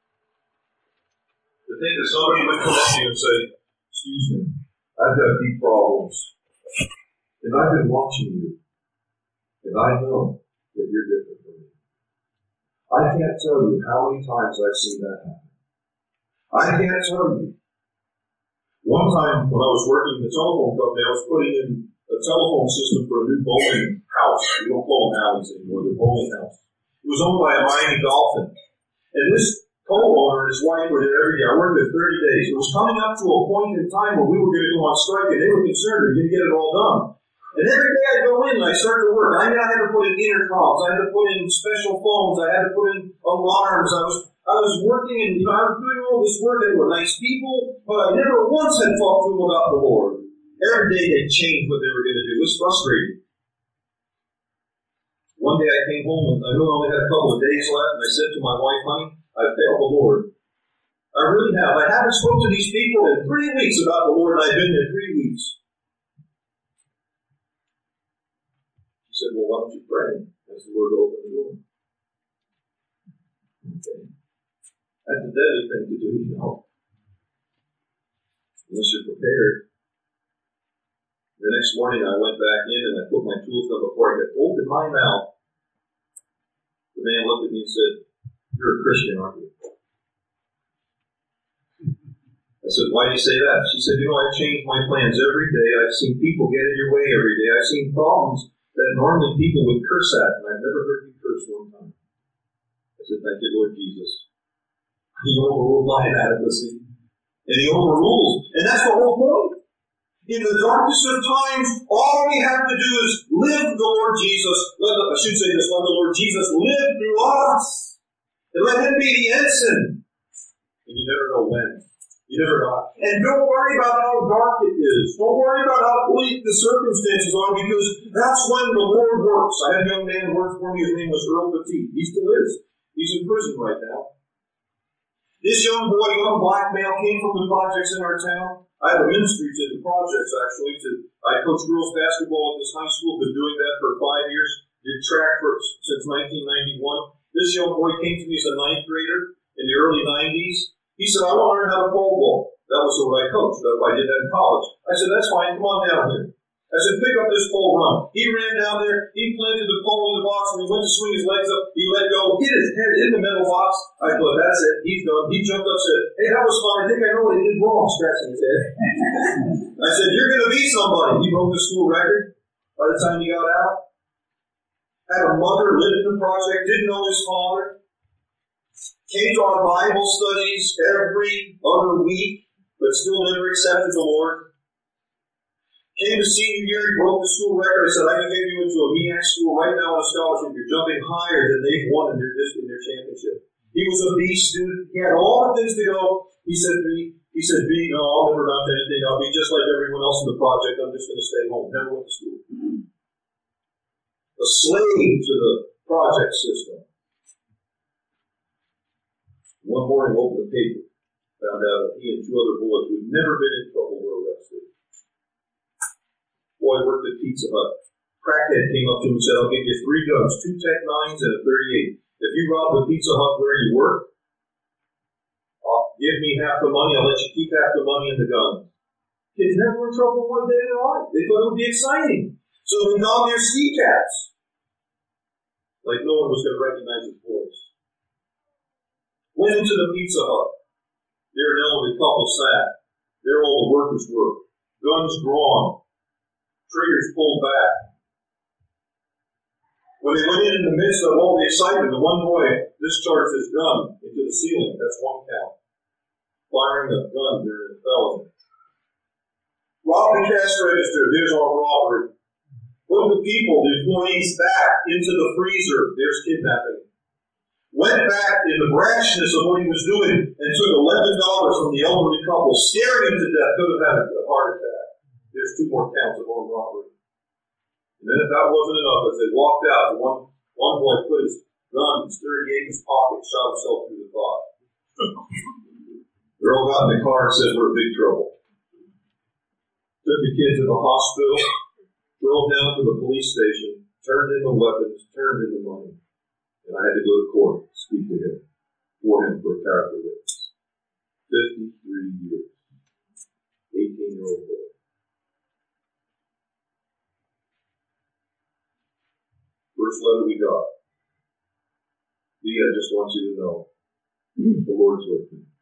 To think that somebody would come up to you and say, excuse me, I've got deep problems. And I've been watching you. And I know that you're different from me. I can't tell you how many times I've seen that happen. I can't tell you. One time when I was working in the telephone company, I was putting in a telephone system for a new bowling house. We don't call them alleys anymore, they're bowling house. It was owned by a Miami Dolphin. And this co-owner and his wife were there every day. I worked there thirty days. It was coming up to a point in time where we were going to go on strike, and they were concerned we were going to get it all done. And every day I'd go in and I'd start to work. I mean, I had to put in intercoms, I had to put in special phones, I had to put in alarms. I was I was working and, you know, I was doing all this work, and they were nice people, but I never once had talked to them about the Lord. Every day they changed what they were going to do. It was frustrating. One day I came home, and I knew I only had a couple of days left, and I said to my wife, honey, I've failed the Lord. I really have. I haven't spoken to these people in three weeks about the Lord, and I've been there three weeks. She said, well, why don't you pray? Ask the Lord to open the door. Okay. That's a deadly thing to do, you know. Unless you're prepared. The next morning I went back in and I put my tools down before I could open my mouth. The man looked at me and said, you're a Christian, aren't you? I said, why do you say that? She said, you know, I've changed my plans every day. I've seen people get in your way every day. I've seen problems that normally people would curse at, and I've never heard you curse one time. I said, thank you, Lord Jesus. He overruled my inadequacy. And He overrules. And that's the whole point. In the darkest of times, all we have to do is live the Lord Jesus. Let the, I should say this, let the Lord Jesus live through us. And let Him be the ensign. And you never know when. You never know. And don't worry about how dark it is. Don't worry about how bleak the circumstances are, because that's when the Lord works. I had a young man who worked for me. His name was Earl Petit. He still is. He's in prison right now. This young boy, young black male, came from the projects in our town. I have a ministry to the projects, actually. To, I coach girls basketball at this high school. Been doing that for five years. Did track for since nineteen ninety-one. This young boy came to me as a ninth grader in the early nineties. He said, I want to learn how to pole vault. That was what I coached. I did that in college. I said, that's fine. Come on down here. I said, pick up this pole, run. He ran down there. He planted the pole in the box. When he went to swing his legs up, he let go, hit his head in the metal box. I thought, that's it. He's done. He jumped up and said, hey, that was fun. I think I know what he did wrong, scratching his head. I said, you're going to be somebody. He broke the school record by the time he got out. Had a mother, lived in the project, didn't know his father. Came to our Bible studies every other week, but still never accepted the Lord. Came to senior year, he broke the school record. I said, I can get you into a M E A C school right now on a scholarship. You're jumping higher than they've won in their in their championship. He was a B student. He had all the things to go. He said to me, he said, B, no, I'll never amount to anything. I'll be just like everyone else in the project. I'm just going to stay home. Never went to school. A slave to the project system. One morning, opened the paper, found out that he and two other boys who had never been in trouble were arrested. Boy worked at Pizza Hut. Crackhead came up to him and said, I'll give you three guns, two Tech nines and a thirty-eight. If you rob the Pizza Hut where you work, I'll give me half the money, I'll let you keep half the money and the gun. Kids never were in trouble one day in their life. They thought it would be exciting. So they donned their ski caps. Like no one was going to recognize his voice. Went into the Pizza Hut. There an elderly couple sat. There all the workers were. Guns drawn. Triggers pulled back. When they went in in the midst of all the excitement, the one boy discharged his gun into the ceiling. That's one count. firing a gun during a felony. Rob the cash register, there's our robbery. Put the people, the employees, back into the freezer, there's kidnapping. Went back in the brashness of what he was doing and took eleven dollars from the elderly couple, scaring him to death, could have had a heart attack. There's two more counts of armed robbery. And then if that wasn't enough, as they walked out, one, one boy put his gun, his thirty-eight in his pocket, shot himself through the thigh. Girl got in the car and said, we're in big trouble. Took the kid to the hospital, drove down to the police station, turned in the weapons, turned in the money. And I had to go to court, speak to him, for him for a character witness. fifty-three years. eighteen-year-old boy. First letter we got. Lee, I just want you to know, the Lord's with me.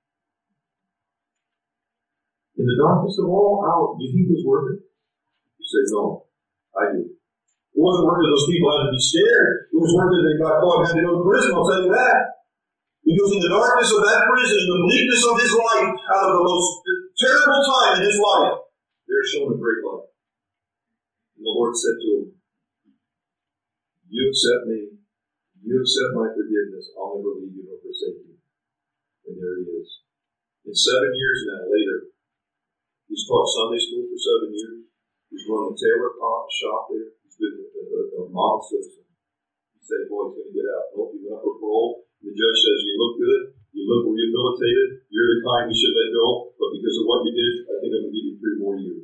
In the darkest of all hours, do you think it was worth it? You say, no, I do. It wasn't worth it those people had to be scared. It was worth it they got caught and had to go to prison, I'll tell you that. Because in the darkness of that prison, the bleakness of his life, out of the most terrible time in his life, there shone a great light. And the Lord said to him, you accept me, you accept my forgiveness, I'll never leave you nor forsake you. And there he is. And seven years now later, he's taught Sunday school for seven years. He's run a tailor shop there. He's been a, a, a model citizen. You say, boy, he's going to get out. Nope, he went up for parole. The judge says, you look good. You look rehabilitated. You're the kind we should let go. But because of what you did, I think I'm going to give you three more years.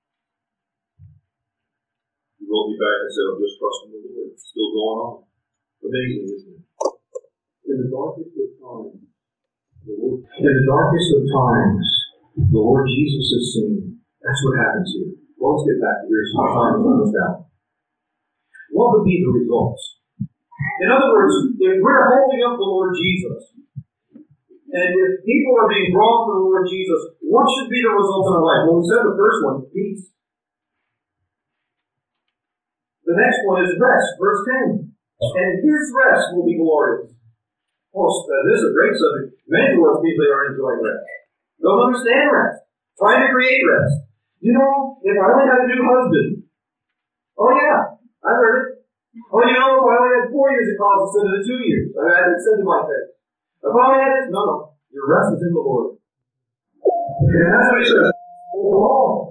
He wrote me back and said, I'm just trusting the Lord. It's still going on. Amazing, isn't it? In the darkest of times, the Lord, in the darkest of times, the Lord Jesus is seen. That's what happens here. Well, let's get back to here. Some time is almost out. What would be the results? In other words, if we're holding up the Lord Jesus, and if people are being drawn to the Lord Jesus, what should be the results in our life? Well, we said the first one, peace. The next one is rest, verse ten. And his rest will be glorious. Well, uh, this is a great subject. Many world people are enjoying rest. Don't understand rest. Trying to create rest. You know, if I only had a new husband. Oh yeah, I heard it. Oh, you know, if I only had four years of college instead of the two years. I had it said to my face. If I only had this, no, no. Your rest is in the Lord. And that's what he says. Oh,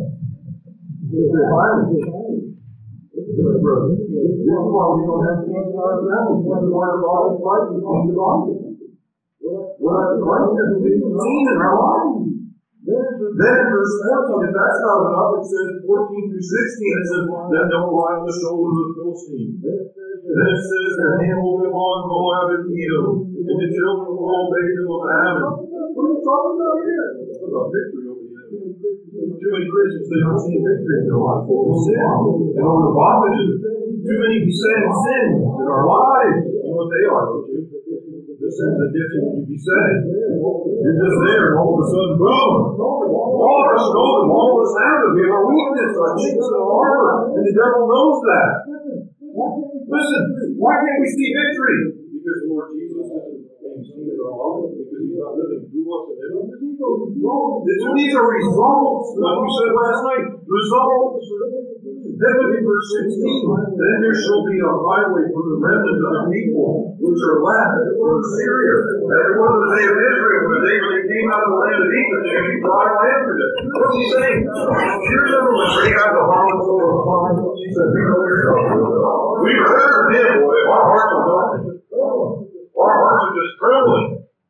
finally. This is why we don't have peace in our families. This is why the body of Christ is being divided. We're not Christ isn't being seen in our lives. Then in verse fourteen, if that's not enough, it says fourteen through sixteen, it says, then don't lie on the shoulders of the Philistines. Then it says, their hand will come on Moab and Edom, and the children will obey them of Ammon. What are you talking about here? It's about victory over the enemy. Too many Christians, they don't see victory in their life over sin and over the bondages. Too many besetting sins in our lives. You know what they are, don't you? This is addiction when you beset it. You're just there, and all of a sudden, boom! All of us know them, all of us have them. We have our weakness, our weakness and our armor, and the devil knows that. Listen, why can't we see victory? Because the Lord Jesus isn't being seen in our lives, because He's not living through us and in us. These are results, like we said last night. Results. Then look at verse sixteen. Then there shall be a highway for the remnant of the people which are left for Syria. That it was the day of Israel, the day when they came out of the land of Egypt, there should be dry land for them. What's he saying? Do you remember when they got the harlots over the pond? He said, we know yourself. We heard of him, boy. Our hearts are melting. Our hearts are just trembling.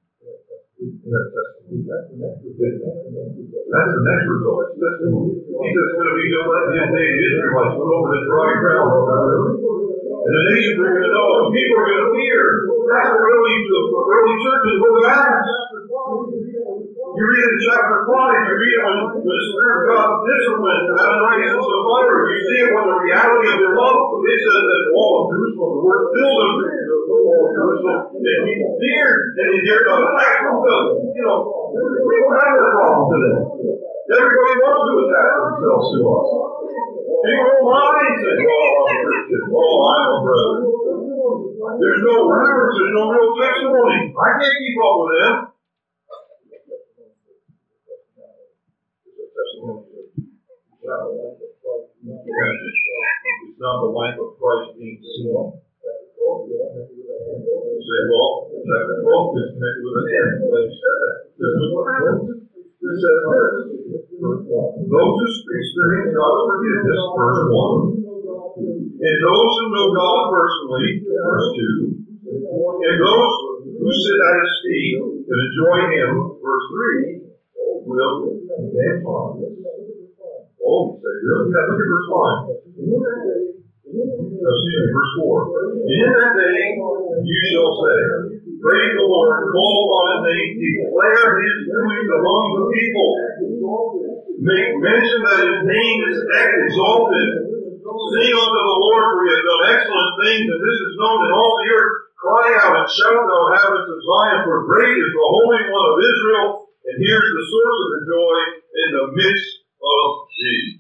That's the next result. He says it's going to be just like the day the Israelites went over the dry ground. And the nations are going to know. And people are going to fear. That's the early, the early churches were the Acts. You read in chapter five, you read it when the Spirit of God disciplined Ananias and Sapphira. You see it when the reality of their love. It says that all of Jerusalem, the word filled them, all of Jerusalem, and people feared, and they dared not attack themselves. You know, we don't have that problem today. Everybody wants to attack themselves to us. People don't mind saying, oh, I'm a Christian. Oh, I'm a brother. There's no reference, there's no real testimony. I can't keep up with them. It's not the life of Christ being seen. You say, well, chapter twelve is connected with an end. Well, you said that. This is what happens. It says this. Those who experience God's forgiveness, verse one. And those who know God personally, verse two. And those who sit at His feet and enjoy Him, verse three, will advance on. Oh, you say, really? Yeah, look at verse five. Excuse me, verse four. In that day you shall say, praise the Lord, call upon His name, declare His doings among the people. Make mention that His name is exalted. Sing unto the Lord, for He has done excellent things, and this is known in all the earth. Cry out and shout, thou inhabitants of Zion, for great is the Holy One of Israel, and here is the source of the joy in the midst of thee.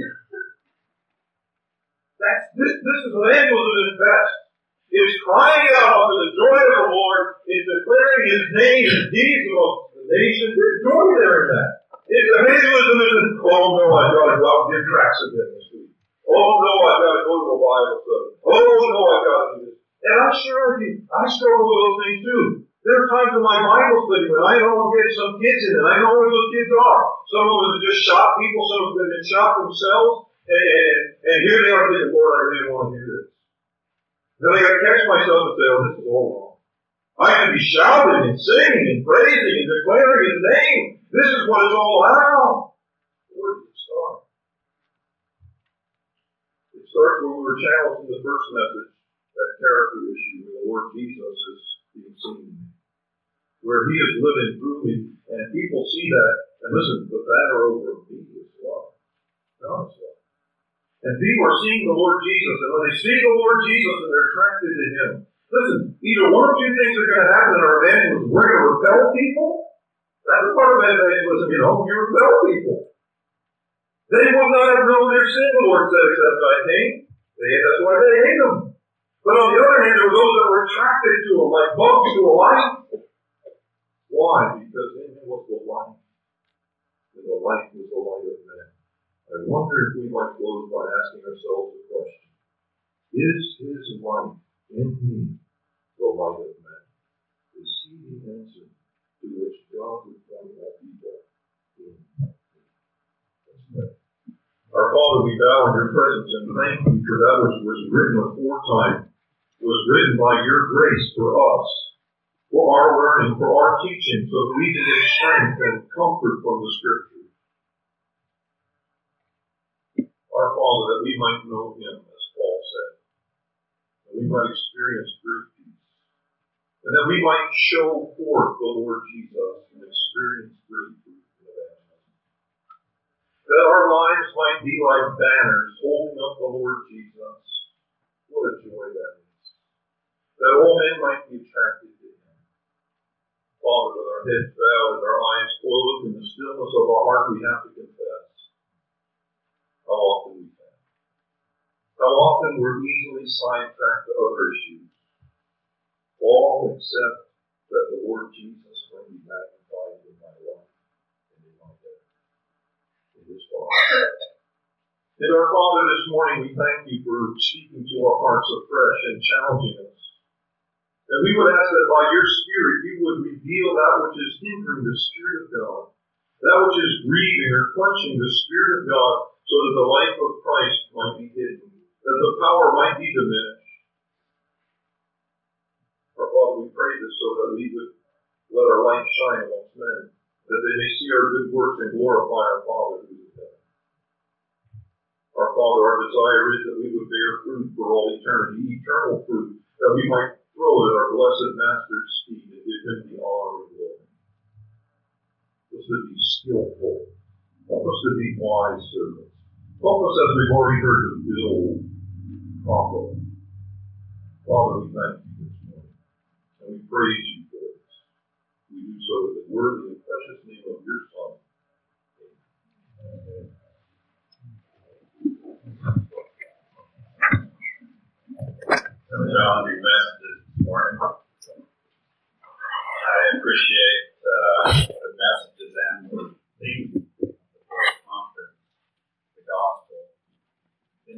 That's, this, this is evangelism at best. It's crying out unto the joy of the Lord. It's declaring His name and deeds among the nations. There's joy there in that. It's evangelism isn't, oh no, I've got to go out and give tracts again this week. Oh no, I've got to go to a Bible study. Oh no, I've got to do this. And I'm sure you, I struggle with those things too. There are times in my Bible study when I don't get some kids in it. I know where those kids are. Some of them have just shot people, some of them have shot themselves. And, and, and here they are thinking, Lord, I really want to do this. Then I got to catch myself and say, oh, this is all wrong. I should be shouting and singing and praising and declaring His name. This is what it's all about. Where does it start? It starts when we were challenged in the first message, that character issue where the Lord Jesus is being seen, where He is living through me, and people see that. And listen, the banner over me is love. God's love. And people are seeing the Lord Jesus, and when they see the Lord Jesus and they're attracted to Him, listen, either one or two things are going to happen in our evangelism. We're going to repel people. That's a part of evangelism, you know, you repel people. They will not have known their sin, the Lord said, except I came. They, that's why they hate Him. But on the other hand, there were those that were attracted to Him, like bugs to a light. Why? Because in Him was the light. And the light was the light of man. I wonder if we might close by asking ourselves the question, is His light in me the light of man? Is He the answer to which God would point all people in me? Let's pray. Our Father, we bow in Your presence and thank You for that which was written aforetime, was written by Your grace for us, for our learning, for our teaching, so that we can get strength and comfort from the Scripture. Our Father, that we might know Him, as Paul said, that we might experience great peace, and that we might show forth the Lord Jesus and experience great fruit in evangelism. That our lives might be like banners holding up the Lord Jesus. What a joy that is. That all men might be attracted to Him. Father, with our heads bowed and our eyes closed, in the stillness of our heart, we have to confess how often we fail. How often we're easily sidetracked to other issues. All except that the Lord Jesus might be magnified in my life and in my death. In His Father. And our Father, this morning we thank You for speaking to our hearts afresh and challenging us. And we would ask that by Your Spirit You would reveal that which is hindering the Spirit of God, that which is grieving or quenching the Spirit of God, so that the life of Christ might be hidden, that the power might be diminished. Our Father, we pray this so that we would let our light shine amongst men, that they may see our good works and glorify our Father who is in heaven. Our Father, our desire is that we would bear fruit for all eternity, eternal fruit, that we might throw it at our blessed Master's feet and give Him the honor and glory. Help us to be skillful. Help us to be wise servants. Help us, as we've already heard, to build properly. Father, we thank You this morning, and we praise You for this. We do so in the worthy and precious name of Your Son. Amen. John, your message this morning. I appreciate uh, the messages and the theme of the conference, the gospel.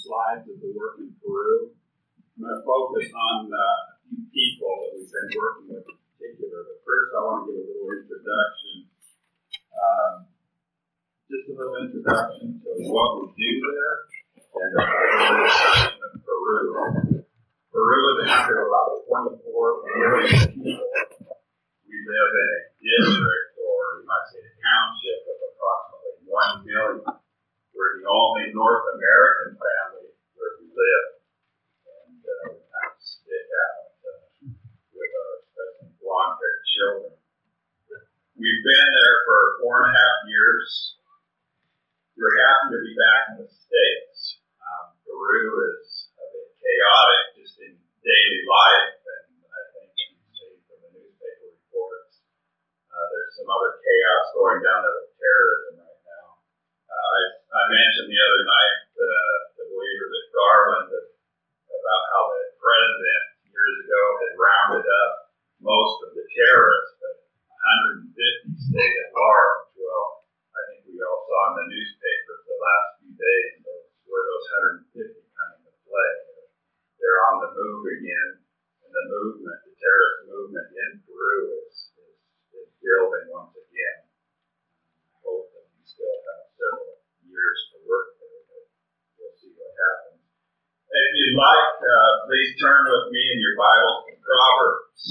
slides of the work in Peru. I'm going to focus on uh, a few people that we've been working with in particular. But first, I want to give a little introduction. Um, just a little introduction to what we do there and our organization of Peru. Peru is a country of about twenty-four million people. We live in a district, or you might say a township, of approximately one million. We're the only North American family where we live. And uh, we kind of stick out uh, with our especially blonde-haired children. We've been there for four and a half years. We're happy to be back in the States. Um, Peru is a bit chaotic just in daily life, and I think you see from the newspaper reports, uh, there's some other chaos going down there with terrorism right now. Uh, I, I mentioned the other night uh, the believer that Garland uh, about how the president years ago had rounded up most of the terrorists, but one hundred fifty stayed at large. Well, I think we all saw in the newspaper the last few days those, where those one hundred fifty come into play. They're on the move again, and the movement, the terrorist movement in Peru is, is, is building once again. I hope that we still have several years to work there, but we'll see what happens. If you'd like, uh, please turn with me in your Bibles to Proverbs.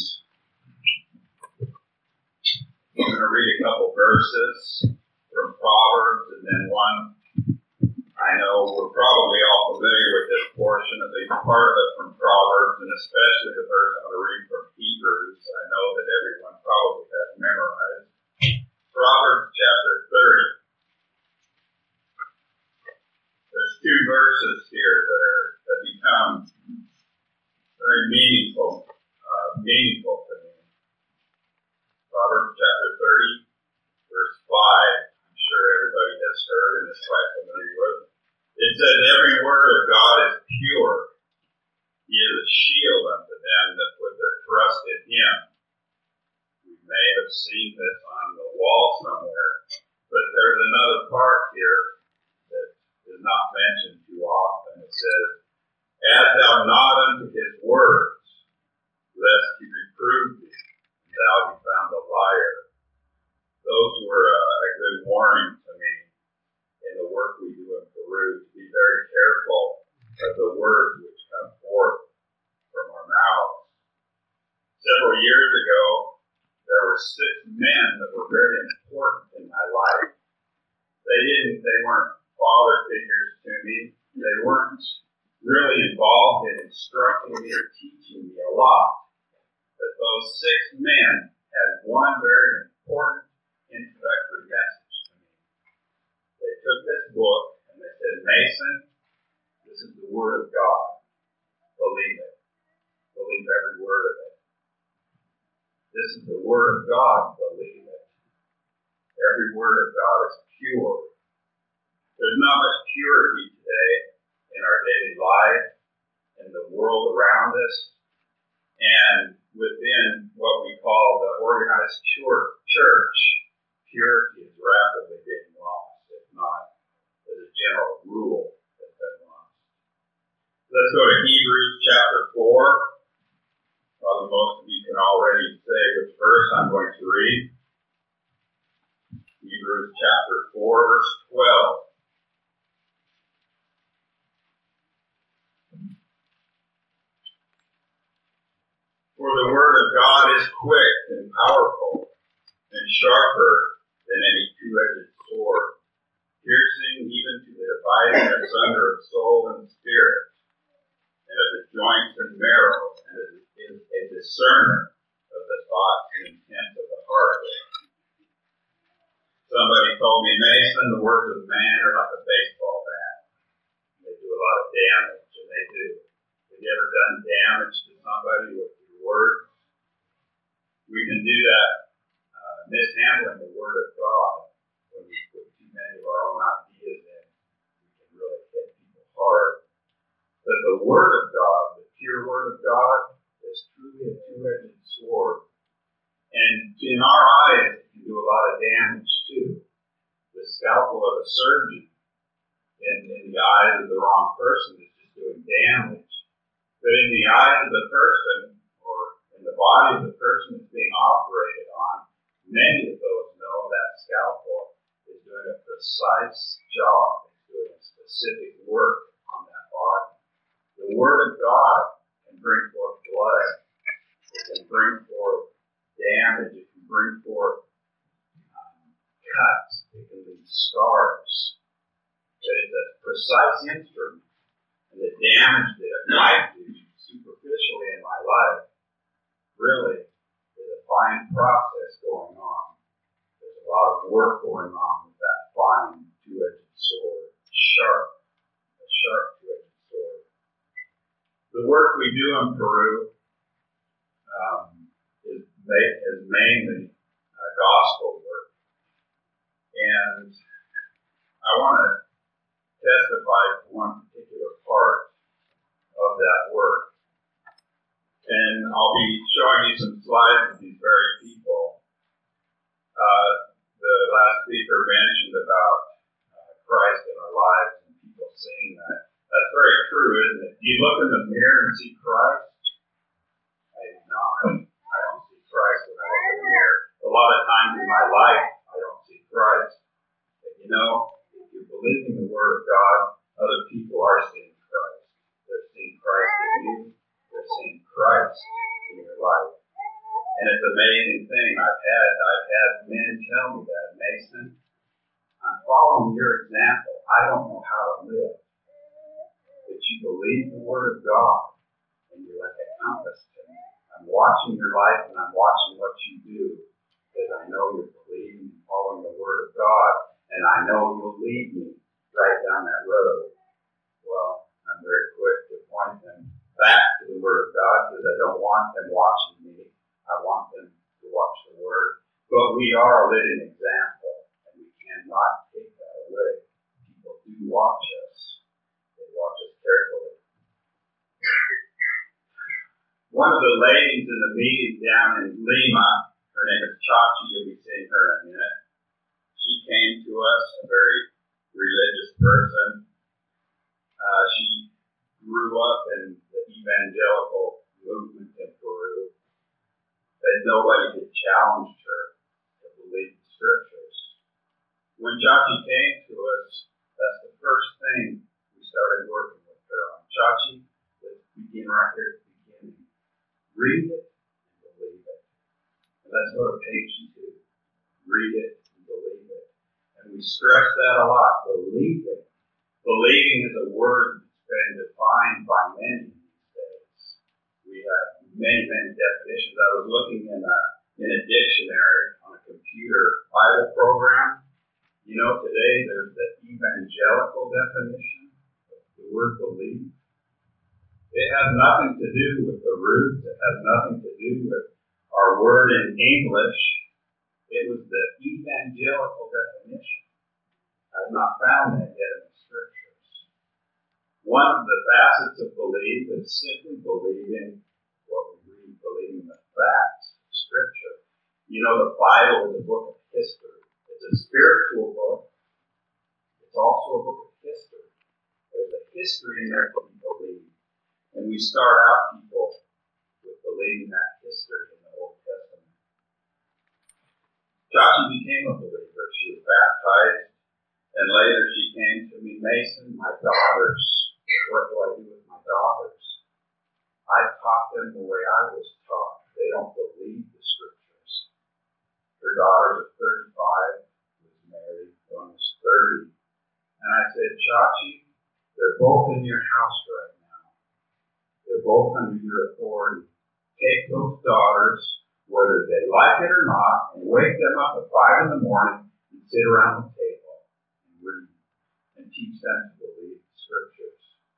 I'm going to read a couple verses from Proverbs, and then one. I know we're probably all familiar with this portion, at least part of it from Proverbs, and especially the verse I'm going to read from Hebrews. I know that everyone probably has memorized. Proverbs chapter thirty. There's two verses here that are that become very meaningful, uh, meaningful to me. Proverbs chapter thirty, verse five. I'm sure everybody has heard and is quite familiar with it. It says, "Every word of God is pure. He is a shield unto them that put their trust in Him." We may have seen this on the wall somewhere, but there's another part here that is not mentioned too often. It says, "Add thou not unto His words, lest He reprove thee, and thou be found a liar." Those were a, a good warning to me in the work we do in Peru, to be very careful of the words which come forth from our mouths. Several years ago, there were six men that were very important in my life. They didn't, they weren't father figures to me. They weren't really involved in instructing me or teaching me a lot. But those six men had one very important introductory message to me. They took this book and they said, "Mason, this is the Word of God. Believe it. Believe every word of it. This is the Word of God. Believe it. Every word of God is pure." There's not much purity today in our daily life, in the world around us, and within what we call the organized church. Purity is rapidly being lost, if not as a general rule has been lost. Let's go to Hebrews chapter four. Probably most of you can already say which verse I'm going to read. Hebrews chapter four, verse twelve. "For the word of God is quick and powerful, and sharper than any two-edged sword, piercing even to the dividing asunder of soul and spirit, and of the joints and marrow, and is a discerner of the thoughts and intents of the heart." Somebody told me, "Mason, the words of man are like a baseball bat. They do a lot of damage," and they do. Have you ever done damage to somebody with your words? We can do that. Uh, mishandling the Word of God, when we put too many of our own ideas in, we can really hit people hard. But the Word of God, the pure Word of God, is truly a two-edged sword. And in our eyes, it can do a lot of damage too. The scalpel of a surgeon in, in the eyes of the wrong person is damage. But in the eyes of the person, or in the body of the person that's being operated on, many of those know that scalpel is doing a precise job. It's doing a specific work on that body. The Word of God can bring forth blood. It can bring forth damage. It can bring forth um, cuts. It can leave scars. But it's a precise instrument. And the damage that it might do superficially in my life really is a fine process going on. There's a lot of work going on with that fine two-edged sword. Sharp. A sharp two-edged sword. The work we do in Peru um, is, is mainly uh, gospel work. And I want to testify to one particular part of that work. And I'll be showing you some slides of these very people. Uh, the last speaker mentioned about uh, Christ in our lives and people seeing that. That's very true, isn't it? Do you look in the mirror and see Christ? I do not. I don't see Christ when I look in the mirror. A lot of times in my life, I don't see Christ. But you know, if you're believing the Word of God, other people are seeing Christ. They're seeing Christ in you. They're seeing Christ in your life. And it's an amazing thing. I've had, I've had men tell me that, Mason, I'm following your example. I don't know how to live. But you believe the Word of God, and you're like a compass to me. I'm watching your life, and I'm watching what you do, because I know you're believing and following the Word of God, and I know you'll lead me right down that road. Well, I'm very quick to point them back to the Word of God, because I don't want them watching me. I want them to watch the Word. But we are a living example, and we cannot take that away. People do watch us. They watch us carefully. One of the ladies in the meeting down in Lima, her name is Chachi, you'll be seeing her in a minute. She came to us, a very religious person. Uh, she grew up in the evangelical movement in Peru. But nobody had challenged her to believe the Scriptures. When Chachi came to us, that's the first thing we started working with her on. Chachi, let's begin right here at the beginning. Read it and believe it. And let's go to page two. Read it and believe it. And we stress that a lot. Believe it. Believing is a word that's been defined by many these days. We have many, many definitions. I was looking in a, in a dictionary on a computer Bible program. You know, today there's the evangelical definition of the word believe. It has nothing to do with the roots. It has nothing to do with our word in English. It was the evangelical definition. I've not found that yet in the Scriptures. One of the facets of belief is simply believing what we read, believing the facts of Scripture. You know, the Bible is a book of history. It's a spiritual book. It's also a book of history. There's a history in there that we believe. And we start out, people, with believing that history in the Old Testament. Chachi became a believer. She was baptized. And later she came to me, Mason, my daughters. What do I do with my daughters? I taught them the way I was taught. They don't believe the Scriptures. Her daughters are thirty-five, was married, one was thirty. And I said, Chachi, they're both in your house right now. They're both under your authority. Take those daughters, whether they like it or not, and wake them up at five in the morning and sit around the table and read and teach them to believe the Scriptures.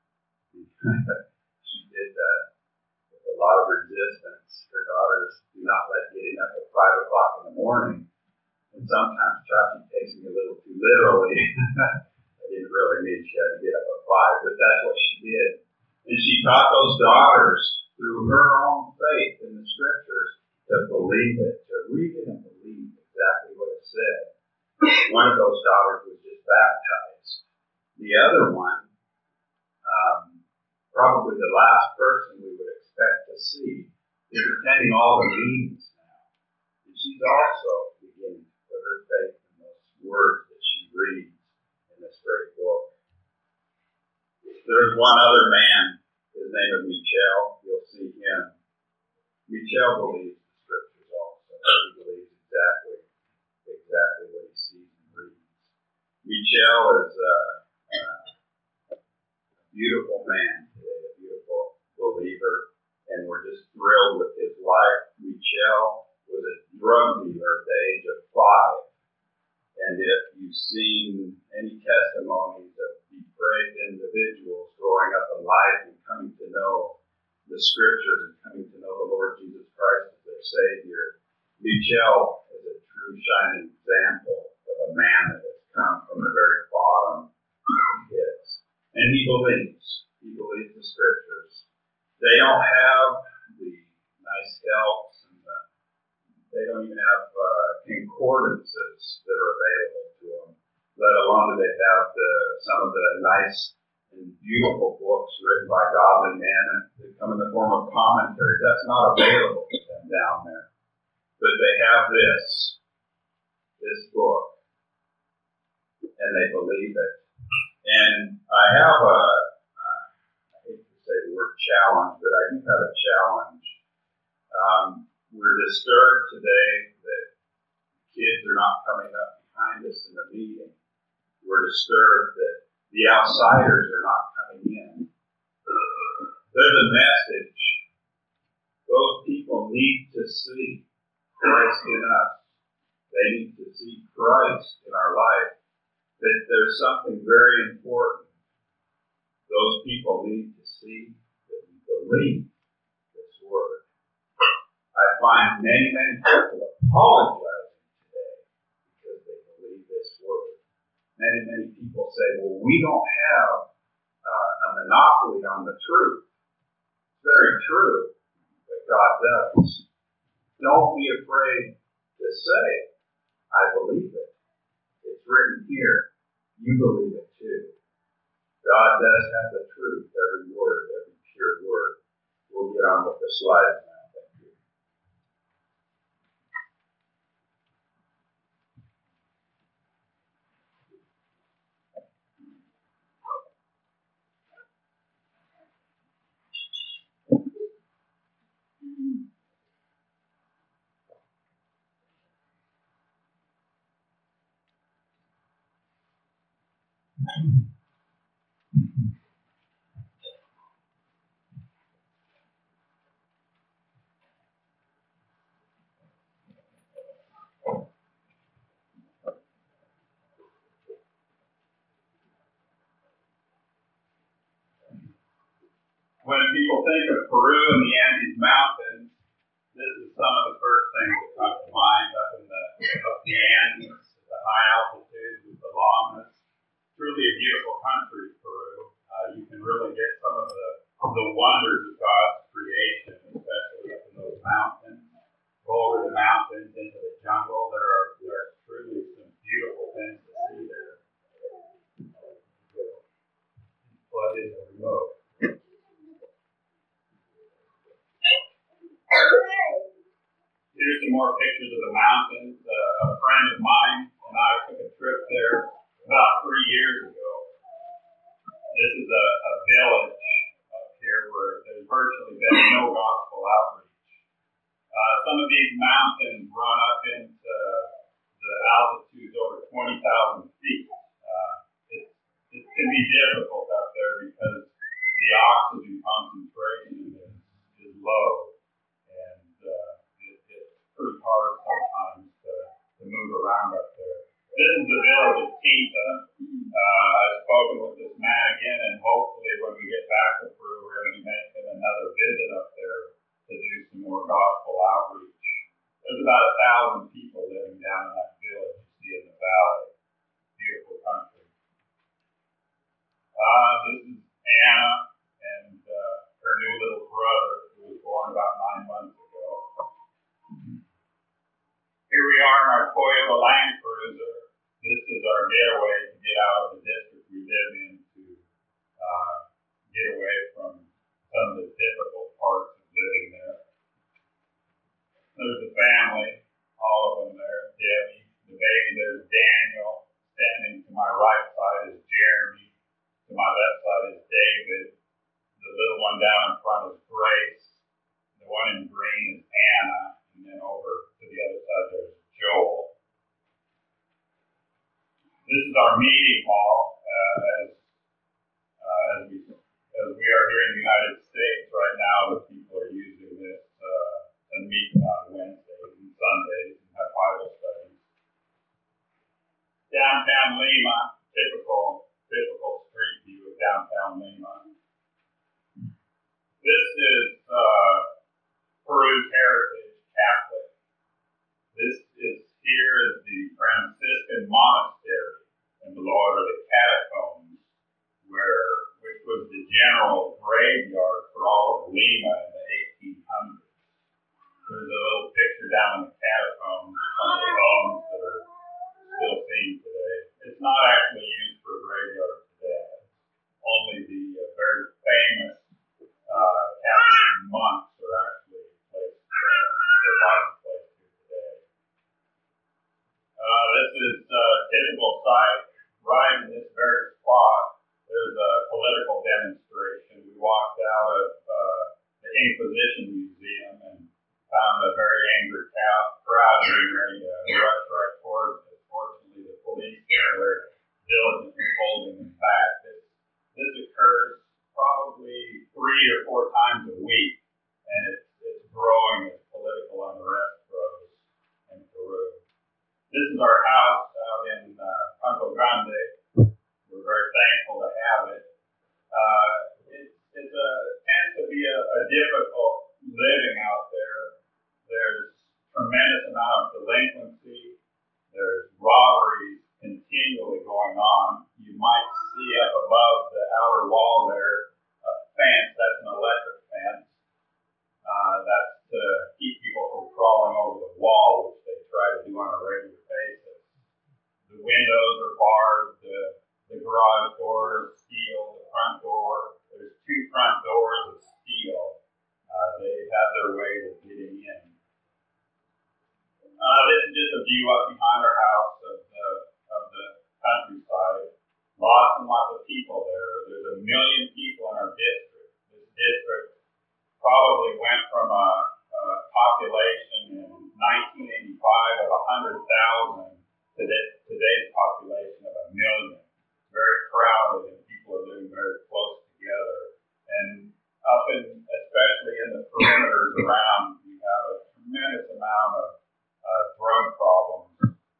She did that with a lot of resistance. Her daughters do not like getting up at five o'clock in the morning. And sometimes Chachi takes me a little too literally. I didn't really mean she had to get up at five, but that's what she did. And she taught those daughters through her own faith in the Scriptures to believe it, to read it and believe exactly what it said. One of those daughters was just baptized. The other one, um, the last person we would expect to see, is attending all the meetings now. And she's also beginning to put her faith in those words that she reads in this great book. There's one other man, his name is Michel. You'll see him. Michel believes the scriptures also. He believes exactly, exactly what he sees and reads. Michel is uh, uh, a beautiful man today, a beautiful believer, and we're just thrilled with his life. Michel was a drug dealer at the age of five, and if you've seen any testimonies of depraved individuals growing up in life and coming to know the scriptures and coming to know the Lord Jesus Christ as their Savior, Michel is a true shining example of a man that has come from the very bottom of his. And he believes. He believes the scriptures. They don't have the nice helps, and the, they don't even have uh, concordances that are available to them, let alone do they have the, some of the nice and beautiful books written by godly men that come in the form of commentaries. That's not available to them down there. But they have this, this book, and they believe it. And I have a, uh, I hate to say the word challenge, but I do have a challenge. Um, we're disturbed today that kids are not coming up behind us in the meeting. We're disturbed that the outsiders are not coming in. There's a message. Those people need to see Christ in us. They need to see Christ in our life. That there's something very important. Those people need to see that we believe this word. I find many, many people apologizing today because they believe this word. Many, many people say, well, we don't have uh, a monopoly on the truth. It's very true that God does. Don't be afraid to say, I believe it. It's written here. You believe it too. God does have the truth, every word, every pure word. We'll get on with the slides now. Thank you. When people think of Peru and the Andes Mountains, this is some of the first things that come to mind up in the, up the Andes, the high altitudes, with the longness. Truly a beautiful country, Peru. Uh, you can really get some of the, the wonders of God's creation, especially up in those mountains. Go over the mountains into the jungle. There are, there are truly some beautiful things to see there. Plug in the remote. Here's some more pictures of the mountains. Uh, a friend of mine and I took a trip there about three years ago. This is a, a village up here where there's virtually been no gospel outreach. Uh, some of these mountains run up into the altitudes over twenty thousand feet. Uh, it, it can be difficult up there because the oxygen concentration is, is low. And uh, it, it's pretty hard sometimes to, to move around up there. This is the village of Tinta. Uh, I've spoken with this man again, and hopefully when we get back to Peru, we're going to be making another visit up there to do some more gospel outreach. There's about a thousand people living down in that village you see in the valley. Beautiful country. Uh, out is Grace. The one in green is Anna. And then over to the other side there's Joel. This is our meeting hall. Uh, as, uh, as, we, as we are here in the United States right now, the people are using this uh, to meet on Wednesdays and Sundays and have Bible studies. Downtown Lima, typical, typical street view of downtown Lima. This is uh, Peru's heritage, Catholic. This is here is the Franciscan monastery, and below it are the catacombs, where which was the general graveyard for all of Lima in the eighteen hundreds. There's a little picture down in the catacombs of some of the bones that are still seen today. It's not actually used for a graveyard today. Only the uh, very famous uh, Catholic monks are actually placed, uh, their bodies placed here today. Uh, this is a typical site. Right in this very spot, there's a political demonstration. We walked out of uh, the Inquisition Museum and found a very angry crowd getting ready to rush right towards us. Fortunately, the police were diligently holding them back. This, this occurs probably three or four times a week, and it's, it's growing as political unrest grows in Peru. This is our house out in uh, Campo Grande. We're very thankful to have it. Uh, it it's a, tends to be a, a difficult living out there. There's tremendous amount of delinquency. There's robberies continually going on. You might see up above the outer wall there a fence. That's an electric fence. Uh, that's to keep people from crawling over the wall, which they try to do on a regular basis. The windows are barred. The, the garage door is steel. The front door, there's two front doors of steel. Uh, they have their ways of getting in. Uh, this is just a view up behind our house of the, of the countryside. Lots and lots of people there. There's a million people in our district. This district probably went from a, a population in nineteen eighty-five of one hundred thousand to today's population of a million. Very crowded, and people are living very close together. And up in, especially in the perimeters around, we have a tremendous amount of uh, drug problems.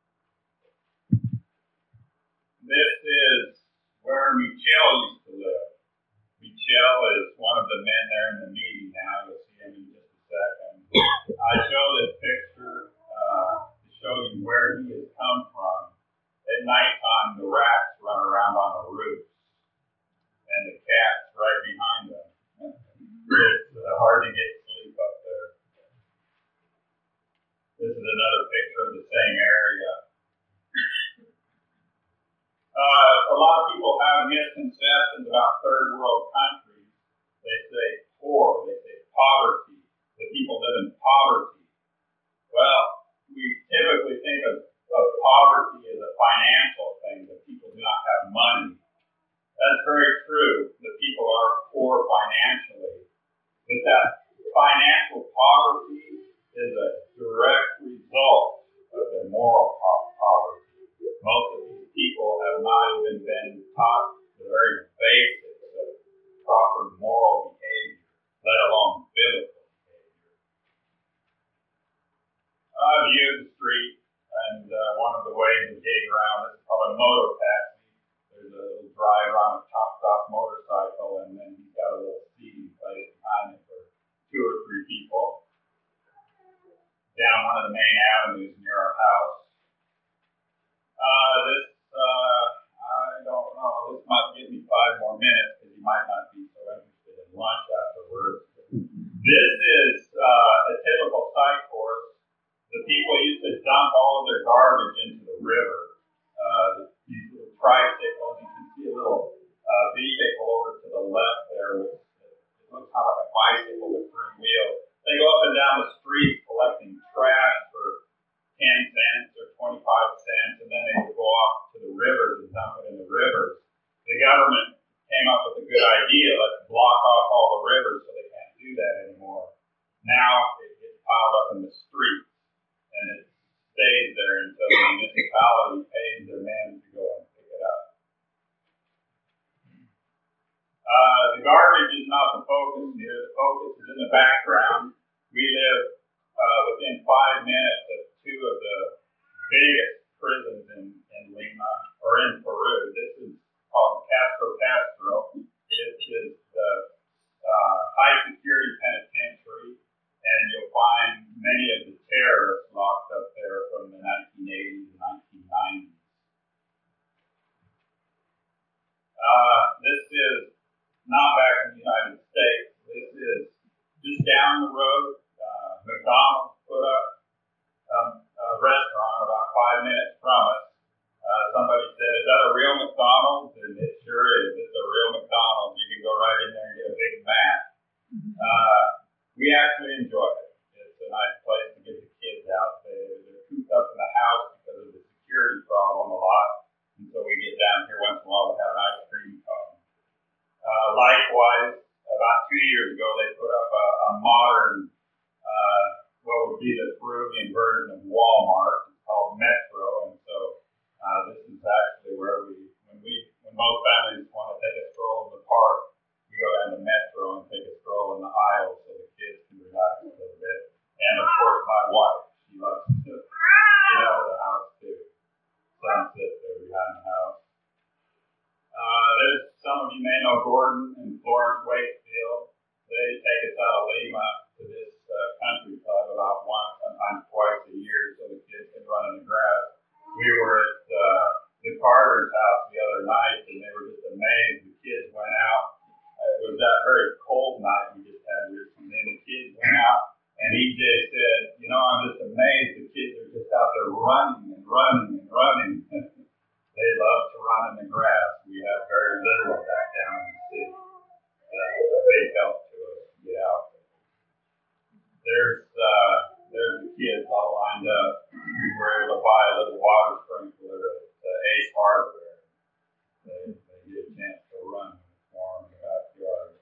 This is where Michel used to live. Michel is one of the men there in the meeting now. You'll see him in just a second. I show this picture uh, to show you where he has come from. At nighttime, the rats run around on the roofs, and the cats right behind them. It's uh, hard to get sleep up there. This is another picture of the same area. Uh, a lot of people have misconceptions about third world countries. They say poor, they say poverty. The people live in poverty. Well, we typically think of, of poverty as a financial thing, that people do not have money. That's very true. The people are poor financially. But that financial poverty is a direct result of their moral poverty. Most of these people have not even been taught the very basics of proper moral behavior, let alone biblical behavior. I view the street, and uh, one of the ways to get around is called a moto taxi. There's a little driver on a chopped-off motorcycle, and then he's got a little seating place behind him for two or three people. Down one of the main avenues near our house. Uh, this, uh, I don't know, this might give me five more minutes, because you might not be so interested in lunch afterwards. This is uh, a typical site for us. The people used to dump all of their garbage into the river. Uh, these little tricycles, you can see a little uh, vehicle over to the left there. With, it looks kind of like a bicycle with three wheels. They go up and down the street collecting trash for ten cents or twenty-five cents, and then they would go off to the rivers and dump it in the rivers. The government came up with a good idea. Let's block off all the rivers so they can't we actually enjoy it. It's a nice place to get the kids out. They, they're cooped up in the house because of the security problem a lot. And so we get down here once in a while to have an ice cream cone. Uh, likewise, about two years ago, they put up a, a modern, uh, what would be the Peruvian version of Walmart. It's called Metro. And so uh, this is actually where we, when we, when most families want to take a stroll in the park, we go down to Metro and take a stroll in the aisles so the kids can relax a little bit. And of course, my wife, she likes to get out of the house too. Sunset there behind the house. Uh, there's some of you may know Gordon and Florence Wakefield. They take us out of Lima to this uh, country club about once, sometimes twice a year, so the kids can run in the grass. We were at uh, the Carter's house the other night, and they were just amazed. The kids went out. It was that very cold night we just had recently, and the kids went out, and E J said, you know, I'm just amazed the kids are just out there running and running and running. They love to run in the grass. We have very little of that down in the city. That's a big help to us to get out there. There's, uh, there's the kids all lined up. We were able to buy a little water sprinkler at uh, Ace Hardware. They, they get a chance to run when it's warm in the backyard.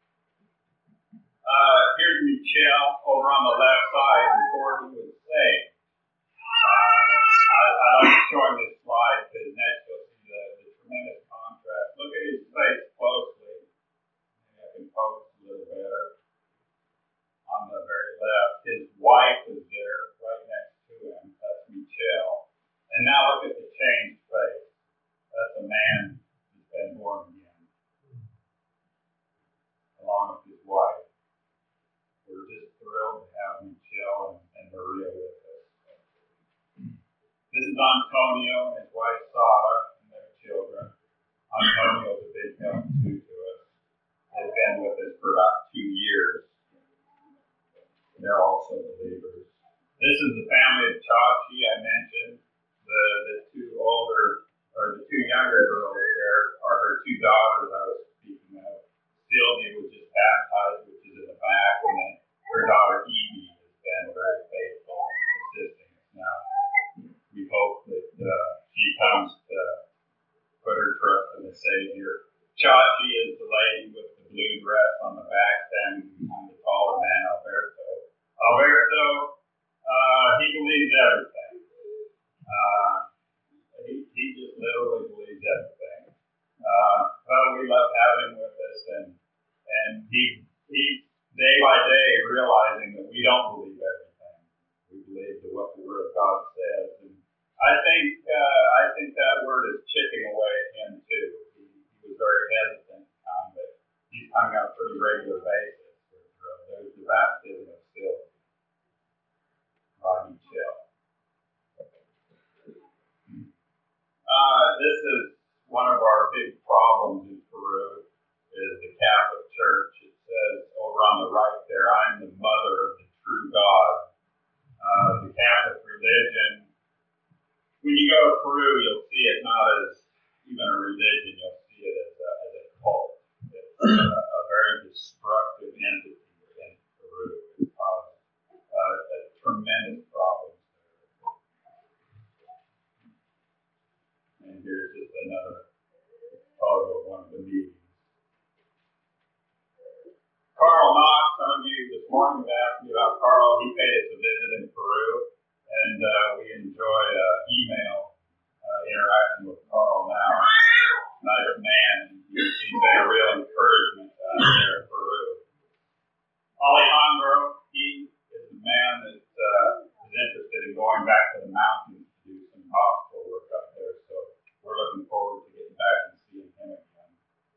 Uh, here's Michelle over on the left side before he was saved. Uh, I, I like showing this slide because next you'll see the, the tremendous contrast. Look at his face closely. Maybe I can focus a little better. On the very left, his wife is there right next to him. That's Michelle. And now look at the changed face. That's a man who's been born again, along with his wife. We're just thrilled to have Michelle and, and Maria with us. This is Antonio and his wife Sara and their children. Antonio's a big help too to us. They've been with us for about two years. They're also believers. This is the family of Chachi I mentioned. The the two older, or the two younger girls there are her two daughters I was speaking of. Sylvia was just baptized, which is in the back, and then her daughter Evie has been very faithful in assisting us now. We hope that uh, she comes to put her trust in the Savior. Chachi is the lady with the blue dress on the back, standing behind the taller man, Alberto. Alberto, uh, he believes everything. Uh, he, he just literally believes everything. Uh, but we love having him with us, and and he he's day by day realizing that we don't believe everything. We believe that what the Word of God says, and I think uh, I think that word is chipping away at him too. He, he was very hesitant to come, but he's coming on a pretty regular basis. There's the baptism of Sylvia by Michelle. Uh, this is one of our big problems in Peru, is the Catholic Church. It says over on the right there, I am the mother of the true God. Uh, the Catholic religion, when you go to Peru, you'll see it not as even a religion, you'll see it as a, as a cult. It's a, a very destructive entity in Peru. It's caused uh, a tremendous problem. And here's just another photo of one of the meetings. Carl Knox, some of you this morning have asked me about Carl. He paid us a visit in Peru, and uh, we enjoy uh, email uh, interaction with Carl now. Nice man, and he's been a real encouragement uh, there in Peru. Alejandro, he is the man that uh, is interested in going back to the mountains to do some hospital work up there, so we're looking forward to getting back and seeing him again.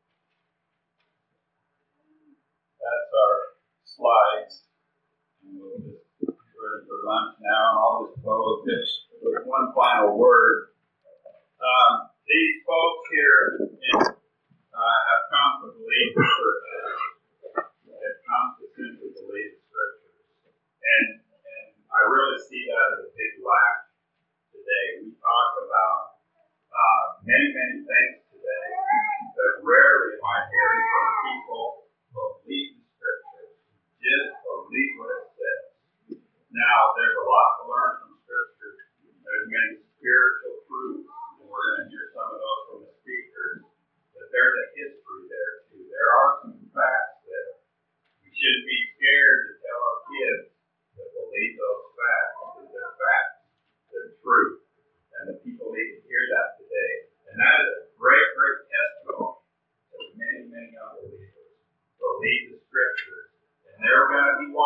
That's our slides. And we'll just get ready for lunch now, and I'll just close this with one final word. Um, these folks here in, uh, have come to believe the Scriptures. Have come to simply believe the Scriptures. And, and I really see that as a big lack today. We talk about uh, many, many things today, but rarely am I hearing from people believe the Scriptures. Just believe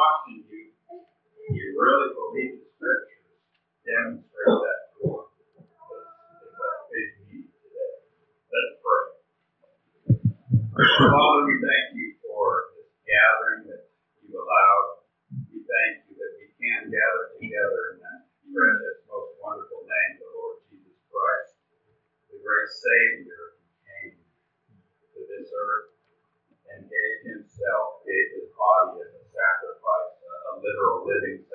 watching you, you really believe the scriptures demonstrate that to us. It's a big need today. Let's pray. Father, we thank you for this gathering that you allowed. We thank you that we can gather together in that precious, most wonderful name, the Lord Jesus Christ, the great Savior who came to this earth and gave himself, gave his body as a sacrifice, a literal living sacrifice.